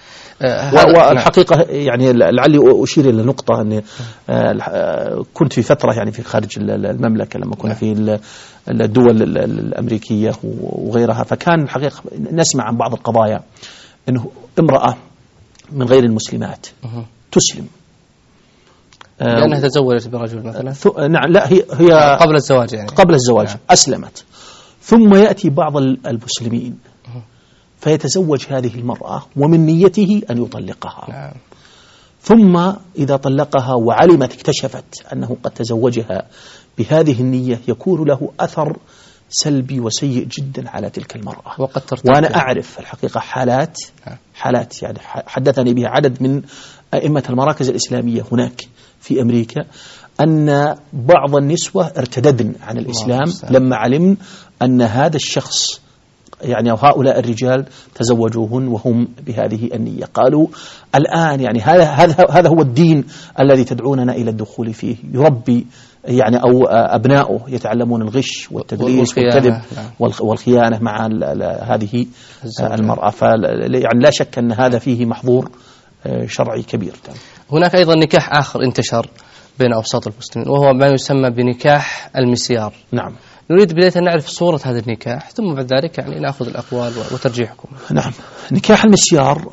والحقيقة يعني لعلي أشير إلى نقطة أني كنت في فترة يعني في خارج المملكة لما كنا في الدول الأمريكية وغيرها، فكان الحقيقة نسمع عن بعض القضايا أنه امرأة من غير المسلمات تسلم لأنها تزوجت برجل مثلا. نعم، لا هي قبل الزواج، يعني قبل الزواج أسلمت، ثم يأتي بعض المسلمين فيتزوج هذه المرأة ومن نيته أن يطلقها. ثم إذا طلقها وعلمت اكتشفت أنه قد تزوجها بهذه النية يكون له أثر سلبي وسيء جدا على تلك المرأة. وأنا أعرف الحقيقة حالات يعني حدثني بها عدد من أئمة المراكز الإسلامية هناك في أمريكا، أن بعض النسوة ارتددن عن الإسلام لما علم أن هذا الشخص يعني هؤلاء الرجال تزوجوهن وهم بهذه النية. قالوا الآن يعني هذا هو الدين الذي تدعوننا إلى الدخول فيه، يربي يعني أو أبناؤه يتعلمون الغش والتدليس والكذب والخيانة مع هذه المرأة. يعني لا شك أن هذا فيه محظور شرعي كبير. هناك أيضا نكاح آخر انتشر بين أوساط المسلمين وهو ما يسمى بنكاح المسيار. نعم. نريد بداية أن نعرف صورة هذا النكاح ثم بعد ذلك يعني نأخذ الأقوال وترجيحكم. نعم. نكاح المسيار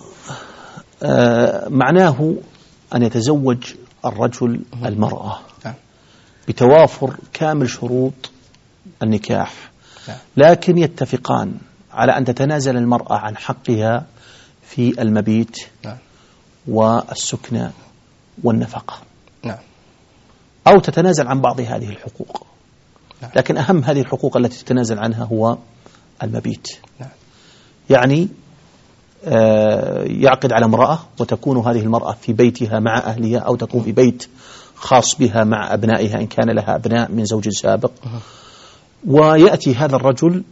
معناه أن يتزوج الرجل المرأة بتوافر كامل شروط النكاح، لكن يتفقان على أن تتنازل المرأة عن حقها في المبيت والسكنى والنفقة، أو تتنازل عن بعض هذه الحقوق، لكن أهم هذه الحقوق التي تتنازل عنها هو المبيت. يعني يعقد على امرأة وتكون هذه المرأة في بيتها مع أهلها، أو تكون في بيت خاص بها مع أبنائها إن كان لها أبناء من زوج سابق، ويأتي هذا الرجل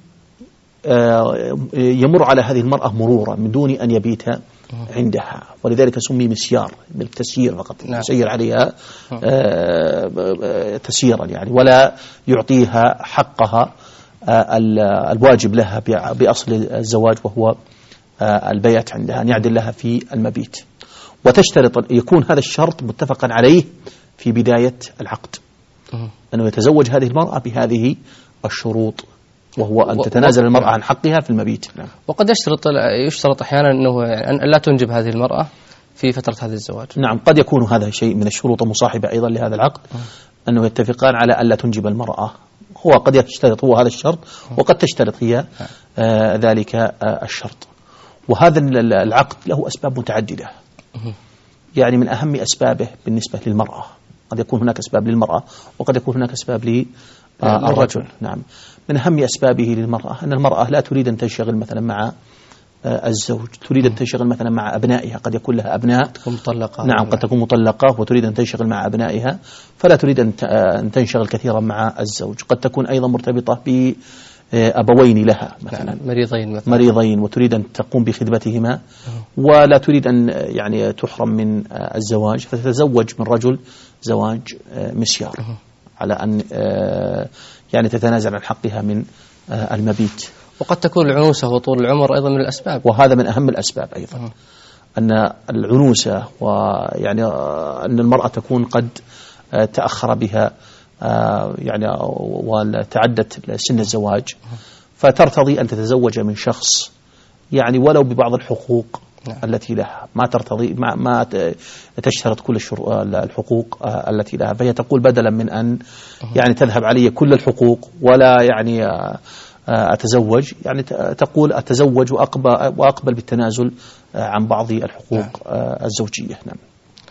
يمر على هذه المرأة مرورا من دون أن يبيت عندها، ولذلك سمي مسيار بالتسيير فقط، يسير عليها تسييرا يعني، ولا يعطيها حقها الواجب لها بأصل الزواج وهو البيت عندها، أن يعدل لها في المبيت. وتشترط يكون هذا الشرط متفقا عليه في بداية العقد، أنه يتزوج هذه المرأة بهذه الشروط، وهو أن تتنازل المرأة عن حقها في المبيت. وقد يشترط أحيانا أنه أن لا تنجب هذه المرأة في فترة هذا الزواج. نعم، قد يكون هذا شيء من الشروط المصاحبة أيضا لهذا العقد، أنه يتفقان على أن لا تنجب المرأة. هو قد يشترط هو هذا الشرط، وقد تشترط هي ذلك الشرط. وهذا العقد له أسباب متعددة، يعني من أهم أسبابه بالنسبة للمرأة، قد يكون هناك أسباب للمرأة وقد يكون هناك أسباب للرجل. نعم، من أهم أسبابه للمرأة أن المرأة لا تريد أن تنشغل مثلا مع الزوج، تريد أن تنشغل مثلا مع أبنائها، قد يكون لها أبناء تكون مطلقة. نعم، قد تكون مطلقة وتريد أن تنشغل مع أبنائها، فلا تريد أن تنشغل كثيرا مع الزوج. قد تكون أيضا مرتبطة بأبوين لها مثلا مريضين وتريد أن تقوم بخدمتهما، ولا تريد أن يعني تحرم من الزواج، فتتزوج من رجل زواج مسيار على أن يعني تتنازل عن حقها من المبيت. وقد تكون العنوسة وطول العمر أيضا من الأسباب، وهذا من أهم الأسباب أيضا، أن العنوسة ويعني أن المرأة تكون قد تأخر بها يعني وتعدت سن الزواج، فترتضي أن تتزوج من شخص يعني ولو ببعض الحقوق التي لها، ما ترتضي ما تشترط كل الحقوق التي لها، فهي تقول بدلا من أن يعني تذهب علي كل الحقوق ولا يعني أتزوج، يعني تقول أتزوج وأقبل بالتنازل عن بعض الحقوق الزوجية. نعم.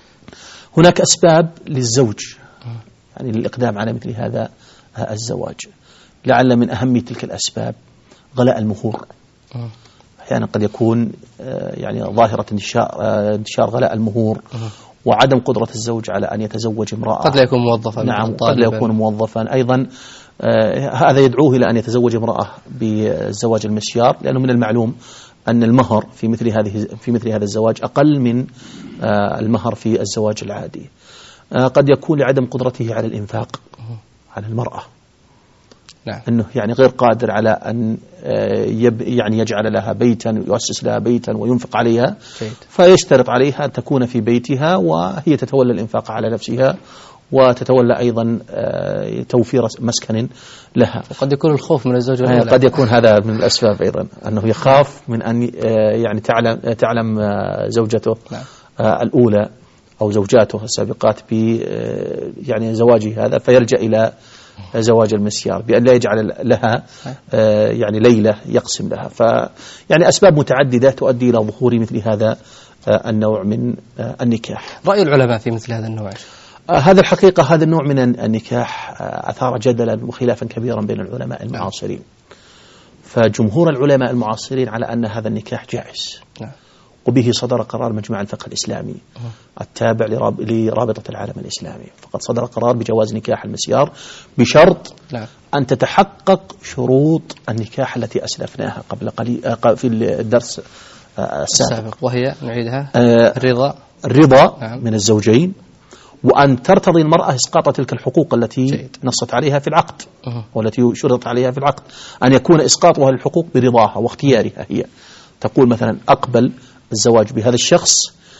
هناك أسباب للزوج يعني للإقدام على مثل هذا الزواج، لعل من أهم تلك الأسباب غلاء المهور. أحيانا قد يكون يعني ظاهرة انتشار غلاء المهور وعدم قدرة الزوج على أن يتزوج امرأة، قد لا يكون موظفا. نعم، قد لا يكون موظفا أيضا. هذا يدعوه إلى أن يتزوج امرأة بالزواج المسيار، لأنه من المعلوم أن المهر في مثل هذا الزواج أقل من المهر في الزواج العادي. قد يكون لعدم قدرته على الإنفاق على المرأة، نعم. أنه يعني غير قادر على أن يعني يجعل لها بيتا، يؤسس لها بيتا وينفق عليها، فيشترط عليها أن تكون في بيتها وهي تتولى الإنفاق على نفسها وتتولى أيضا توفير مسكن لها. وقد يكون الخوف من الزوجة الأولى، قد يكون هذا من الأسباب أيضا، أنه يخاف من أن يعني تعلم زوجته الأولى أو زوجاته السابقات ب يعني زواجه هذا، فيلجأ إلى زواج المسيار بأن لا يجعل لها يعني ليلة يقسم لها. فيعني أسباب متعددة تؤدي إلى ظهور مثل هذا النوع من النكاح. رأي العلماء في مثل هذا النوع؟ هذا الحقيقة هذا النوع من النكاح أثار جدلا وخلافا كبيرا بين العلماء المعاصرين. فجمهور العلماء المعاصرين على أن هذا النكاح جائز، وبه صدر قرار مجمع الفقه الإسلامي التابع لرابطة العالم الإسلامي، فقد صدر قرار بجواز نكاح المسيار بشرط أن تتحقق شروط النكاح التي أسلفناها قبل قليل في الدرس السابق، وهي نعيدها: الرضا من الزوجين، وأن ترتضي المرأة إسقاط تلك الحقوق التي نصت عليها في العقد والتي شرط عليها في العقد، أن يكون إسقاطها للحقوق برضاها واختيارها. هي تقول مثلا: أقبل الزواج بهذا الشخص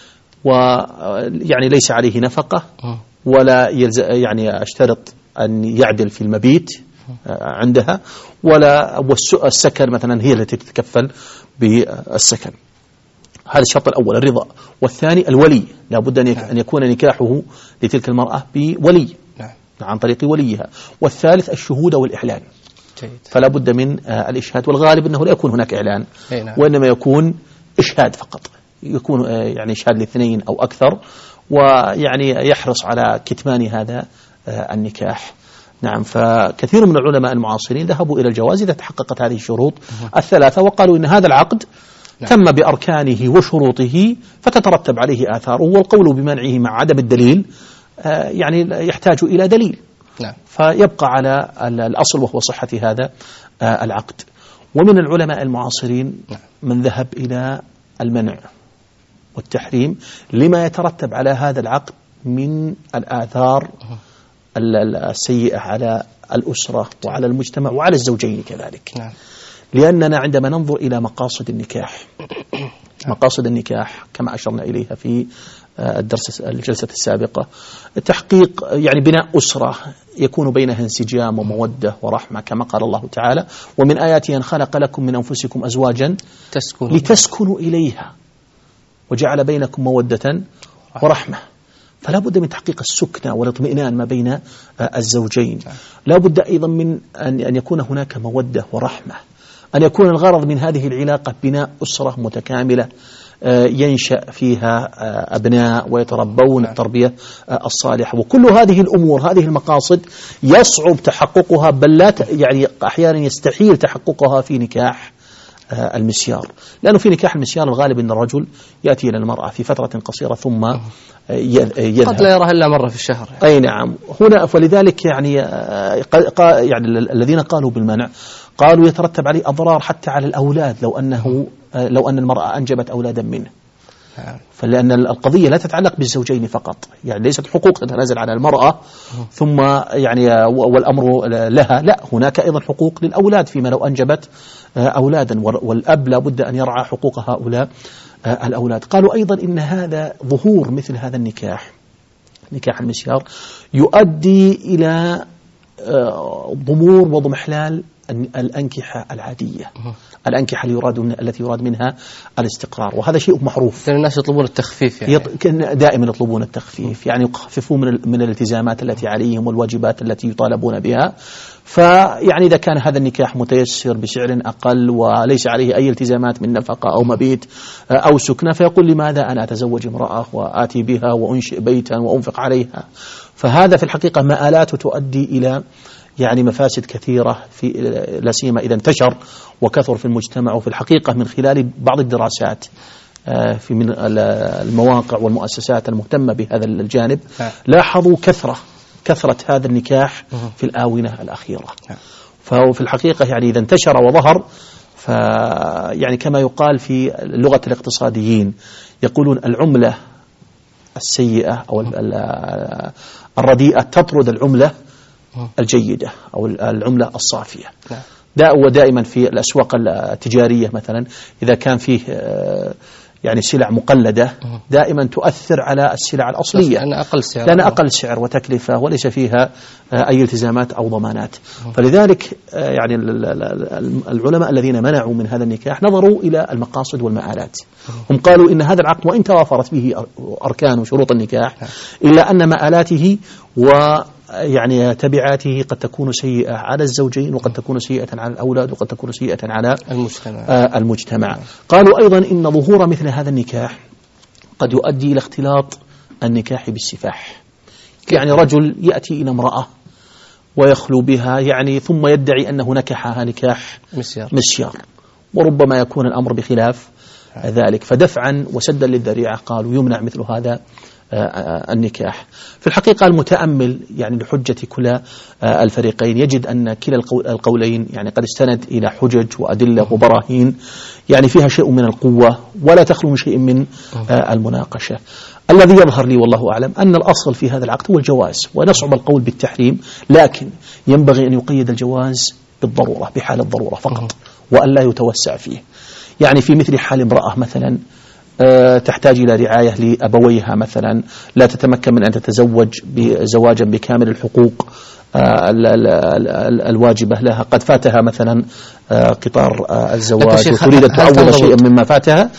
ويعني ليس عليه نفقة ولا يعني أشترط أن يعدل في المبيت عندها، ولا السكن مثلا هي التي تتكفل بالسكن. هذا الشرط الأول الرضا. والثاني الولي، لا بد أن يكون نكاحه لتلك المرأة بولي عن طريق وليها. والثالث الشهود والإعلان، فلا بد من الإشهاد، والغالب أنه لا يكون هناك إعلان وإنما يكون إشهاد فقط، يكون يعني إشهاد لاثنين أو أكثر، ويعني يحرص على كتمان هذا النكاح. نعم. فكثير من العلماء المعاصرين ذهبوا إلى الجواز إذا تحققت هذه الشروط الثلاثة، وقالوا إن هذا العقد تم بأركانه وشروطه فتترتب عليه آثاره، والقول بمنعه مع عدم الدليل يعني يحتاج إلى دليل. فيبقى على الأصل وهو صحة هذا العقد. ومن العلماء المعاصرين من ذهب إلى المنع والتحريم لما يترتب على هذا العقد من الآثار السيئة على الأسرة وعلى المجتمع وعلى الزوجين كذلك. لأننا عندما ننظر إلى مقاصد النكاح، مقاصد النكاح كما أشرنا إليها في الجلسة السابقة، تحقيق يعني بناء أسرة يكون بينها انسجام ومودة ورحمة، كما قال الله تعالى: ومن آياته أن خلق لكم من أنفسكم أزواجا لتسكنوا إليها وجعل بينكم مودة ورحمة. فلا بد من تحقيق السكنة والاطمئنان ما بين الزوجين. لا بد أيضا من أن يكون هناك مودة ورحمة، أن يكون الغرض من هذه العلاقة بناء أسرة متكاملة ينشأ فيها أبناء ويتربون التربية الصالحة. وكل هذه الأمور، هذه المقاصد يصعب تحققها، بل لا يعني أحيانا يستحيل تحققها في نكاح المسيار. لأنه في نكاح المسيار الغالب أن الرجل يأتي إلى المرأة في فترة قصيرة ثم يذهب، قد لا يراها إلا مرة في الشهر. أي نعم. هنا فلذلك يعني الذين قالوا بالمنع قالوا يترتب عليه أضرار حتى على الأولاد لو أن المرأة أنجبت أولادا منه. فلأن القضية لا تتعلق بالزوجين فقط، يعني ليست حقوق تتنازل على المرأة ثم يعني والأمر لها، لا، هناك أيضا حقوق للأولاد فيما لو أنجبت أولادا، والأب لا بد أن يرعى حقوق هؤلاء الأولاد. قالوا أيضا إن هذا ظهور مثل هذا النكاح، نكاح المسيار، يؤدي إلى ضمور وضمحلال الأنكحة العادية، الأنكحة التي يراد منها الاستقرار، وهذا شيء معروف. كان الناس يطلبون التخفيف، يعني دائما يطلبون التخفيف، يعني يخففون من الالتزامات التي عليهم والواجبات التي يطالبون بها. فيعني إذا كان هذا النكاح متيسر بسعر أقل وليس عليه أي التزامات من نفقة أو مبيت أو سكنة، فيقول: لماذا أنا أتزوج امرأة وآتي بها وأنشئ بيتا وأنفق عليها؟ فهذا في الحقيقة مآلاته تؤدي إلى يعني مفاسد كثيرة، في لا سيما إذا انتشر وكثر في المجتمع. وفي الحقيقة من خلال بعض الدراسات في من المواقع والمؤسسات المهتمة بهذا الجانب لاحظوا كثرة هذا النكاح في الآونة الأخيرة. فهو في الحقيقة يعني إذا انتشر وظهر، يعني كما يقال في لغة الاقتصاديين يقولون: العملة السيئة أو الرديئة تطرد العملة الجيدة أو العملة الصافية. نعم. ودائما في الأسواق التجارية مثلا إذا كان فيه يعني سلع مقلدة دائما تؤثر على السلع الأصلية لأن أقل سعر وتكلفة وليس فيها أي التزامات أو ضمانات. فلذلك يعني العلماء الذين منعوا من هذا النكاح نظروا إلى المقاصد والمآلات. هم قالوا إن هذا العقد وإن توافرت به أركان وشروط النكاح إلا أن مآلاته يعني تبعاته قد تكون سيئة على الزوجين وقد تكون سيئة على الأولاد وقد تكون سيئة على المجتمع. قالوا أيضا إن ظهور مثل هذا النكاح قد يؤدي إلى اختلاط النكاح بالسفاح. يعني رجل يأتي إلى امرأة ويخلو بها يعني ثم يدعي أنه نكحها نكاح مسيار وربما يكون الأمر بخلاف ذلك. فدفعا وسدا للذريعة قالوا يمنع مثل هذا النكاح. في الحقيقة المتأمل يعني لحجة كلا الفريقين يجد أن كلا القولين يعني قد استند إلى حجج وأدلة وبراهين يعني فيها شيء من القوة ولا تخلو من شيء من المناقشة. الذي يظهر لي والله أعلم أن الأصل في هذا العقد هو الجواز ونصعب القول بالتحريم، لكن ينبغي أن يقيد الجواز بالضرورة بحال الضرورة فقط وأن لا يتوسع فيه. يعني في مثل حال امرأة مثلا تحتاج إلى رعاية لأبويها مثلا لا تتمكن من أن تتزوج بزواجا بكامل الحقوق الواجبة لها، قد فاتها مثلا قطار الزواج وتريد أن تعوض شيئا مما فاتها.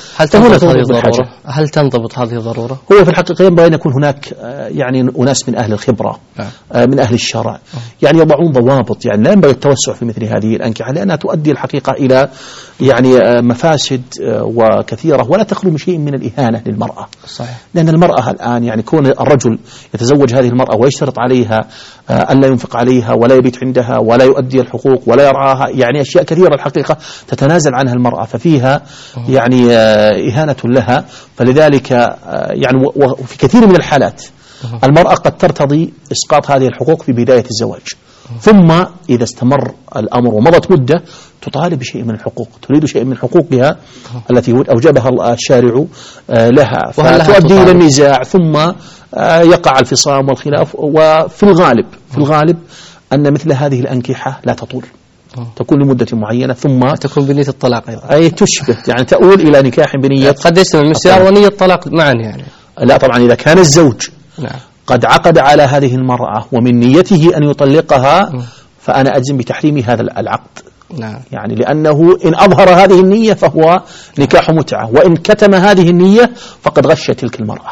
هل تنضبط هذه الضرورة؟ هو في الحقيقة ينبغي أن يكون هناك يعني أناس من أهل الخبرة من أهل الشرع يعني يضعون ضوابط. يعني لا ينبغي التوسع في مثل هذه الأنكحة لأنها تؤدي الحقيقة إلى يعني مفاسد وكثيرة ولا تخلو من شيء من الإهانة للمرأة. صحيح. لأن المرأة الآن يعني كون الرجل يتزوج هذه المرأة ويشترط عليها أن لا ينفق عليها ولا يبيت عندها ولا يؤدي الحقوق ولا يرعاها يعني أشياء كثيرة الحقيقة تتنازل عنها المرأة ففيها يعني إهانة لها. فلذلك يعني وفي كثير من الحالات المرأة قد ترتضي إسقاط هذه الحقوق في بداية الزواج ثم إذا استمر الأمر ومضت مدة تطالب بشيء من الحقوق تريد شيء من حقوقها التي أوجبها الشارع لها فتؤدي إلى النزاع ثم يقع الفصام والخلاف. وفي الغالب أن مثل هذه الأنكحة لا تطول تكون لمدة معينة ثم تكون بنية الطلاق أيضا. أي تشبه يعني تؤول إلى نكاح بنية قد يجتمع المسيار ونية الطلاق معا يعني. لا طبعا إذا كان الزوج قد عقد على هذه المرأة ومن نيته أن يطلقها فأنا أجزم بتحريم هذا العقد. يعني لأنه إن أظهر هذه النية فهو نكاح متعة وإن كتم هذه النية فقد غش تلك المرأة.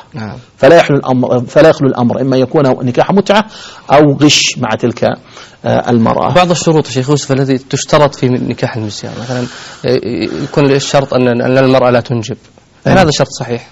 فلا يخلو الأمر إما يكون نكاح متعة أو غش مع تلك المرأة. بعض الشروط شيخ يوسف التي تشترط في نكاح المسيار مثلا يكون الشرط أن المرأة لا تنجب، هل هذا شرط صحيح؟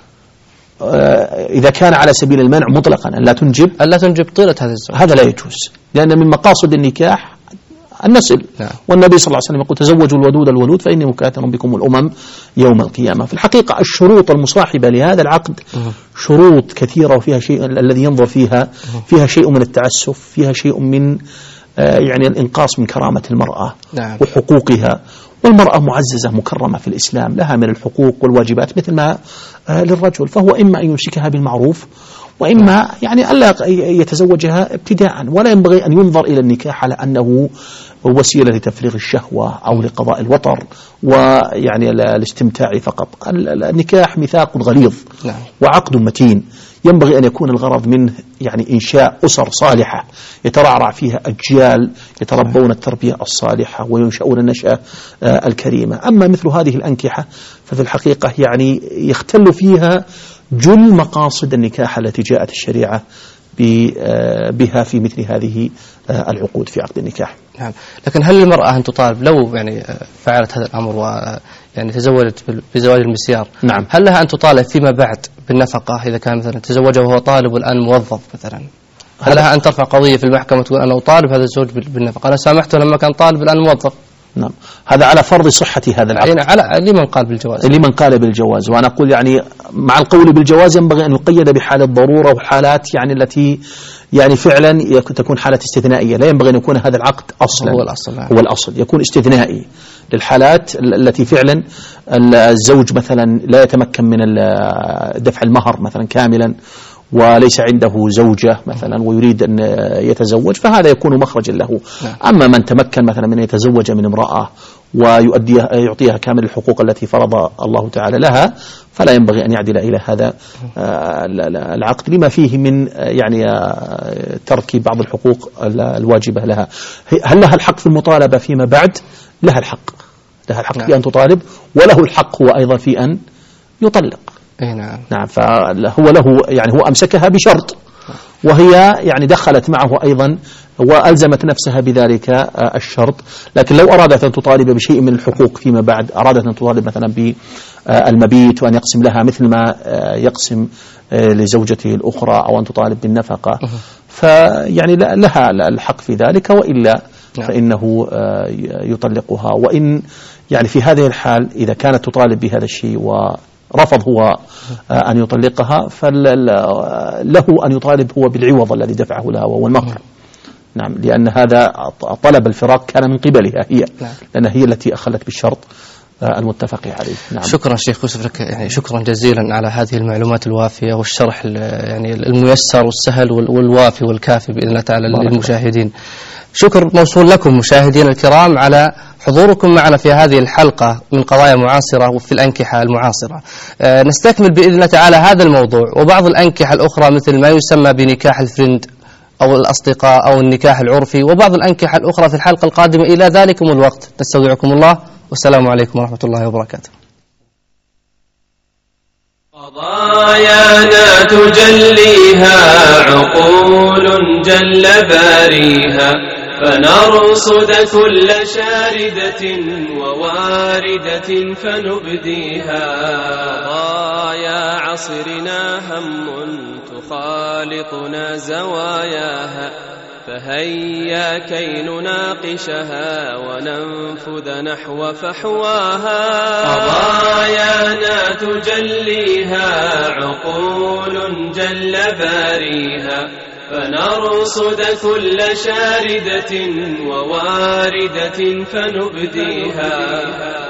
إذا كان على سبيل المنع مطلقا أن لا تنجب طيلة هذا الزواج هذا لا يجوز لأن من مقاصد النكاح النسل. والنبي صلى الله عليه وسلم يقول تزوجوا الودود الولود فإني مكاثر بكم الأمم يوم القيامة. في الحقيقة الشروط المصاحبة لهذا العقد شروط كثيرة وفيها شيء الذي ينظر فيها شيء من التعسف فيها شيء من يعني الإنقاص من كرامة المرأة وحقوقها. والمرأة معززة مكرمة في الإسلام لها من الحقوق والواجبات مثل ما للرجل فهو إما أن يمسكها بالمعروف وإما يعني ألا يتزوجها ابتداء. ولا ينبغي أن ينظر إلى النكاح على أنه وسيلة لتفريغ الشهوة أو لقضاء الوطر ويعني الاستمتاع فقط. النكاح ميثاق غليظ وعقد متين ينبغي أن يكون الغرض منه يعني إنشاء أسر صالحة يترعرع فيها أجيال يتربون التربية الصالحة وينشأون النشأة الكريمة. أما مثل هذه الأنكحة ففي الحقيقة يعني يختل فيها جل مقاصد النكاح التي جاءت الشريعة بها في مثل هذه العقود في عقد النكاح. نعم. لكن هل المرأة أن تطالب لو يعني فعلت هذا الأمر ويعني تزوجت بزواج المسيار نعم. هل لها أن تطالب فيما بعد بالنفقة إذا كان مثلا تزوجه وهو طالب والآن موظف مثلا هل لها أن ترفع قضية في المحكمة تقول أنا أطالب هذا الزوج بالنفقة أنا سامحته لما كان طالب الآن موظف؟ نعم هذا على فرض صحة هذا العقد يعني على لمن قال بالجواز وأنا أقول يعني مع القول بالجواز ينبغي أن يقيد بحالة ضرورة وحالات يعني التي يعني فعلا تكون حالة استثنائية. لا ينبغي أن يكون هذا العقد أصلا هو الأصل يكون استثنائي للحالات التي فعلا الزوج مثلا لا يتمكن من دفع المهر مثلا كاملا وليس عنده زوجة مثلا ويريد أن يتزوج، فهذا يكون مخرجا له. أما من تمكن مثلا من يتزوج من امرأة ويعطيها كامل الحقوق التي فرض الله تعالى لها، فلا ينبغي أن يعدل إلى هذا العقد لما فيه من يعني ترك بعض الحقوق الواجبة لها. هل لها الحق في المطالبة فيما بعد؟ لها الحق في أن تطالب، وله الحق هو أيضا في أن يطلق. نعم. فهو له يعني هو أمسكها بشرط، وهي يعني دخلت معه أيضا وألزمت نفسها بذلك الشرط. لكن لو أرادت أن تطالب بشيء من الحقوق فيما بعد، أرادت أن تطالب مثلا بالمبيت وأن يقسم لها مثل ما يقسم لزوجته الأخرى، أو أن تطالب بالنفقة، فيعني لها الحق في ذلك، وإلا فإنه يطلقها. وإن يعني في هذه الحال إذا كانت تطالب بهذا الشيء ورفض هو أن يطلقها، فله أن يطالب هو بالعوض الذي دفعه لها وهو المهر. نعم، لأن هذا طلب الفراق كان من قبلها هي، لأن هي التي أخلت بالشرط المتفق عليه. نعم. شكرا شيخ يوسف لك، يعني شكرا جزيلا على هذه المعلومات الوافية والشرح يعني الميسر والسهل والوافي والكافي بإذن الله تعالى للمشاهدين. شكر موصول لكم مشاهدين الكرام على حضوركم معنا في هذه الحلقة من قضايا معاصرة وفي الأنكحة المعاصرة. نستكمل بإذن الله تعالى هذا الموضوع وبعض الأنكحة الأخرى مثل ما يسمى بنكاح الفريند أو الأصدقاء أو النكاح العرفي وبعض الأنكحة الأخرى في الحلقة القادمة. إلى ذلكم الوقت نستودعكم الله، والسلام عليكم ورحمة الله وبركاته. قضايانا تجليها عقول جل باريها، فنرصد كل شاردة وواردة فنبديها. قضايا عصرنا هم تخالطنا زواياها، فهيا كي نناقشها وننفذ نحو فحواها. قضايانا تجليها عقول جل باريها، فنرصد كل شاردة وواردة فنبديها.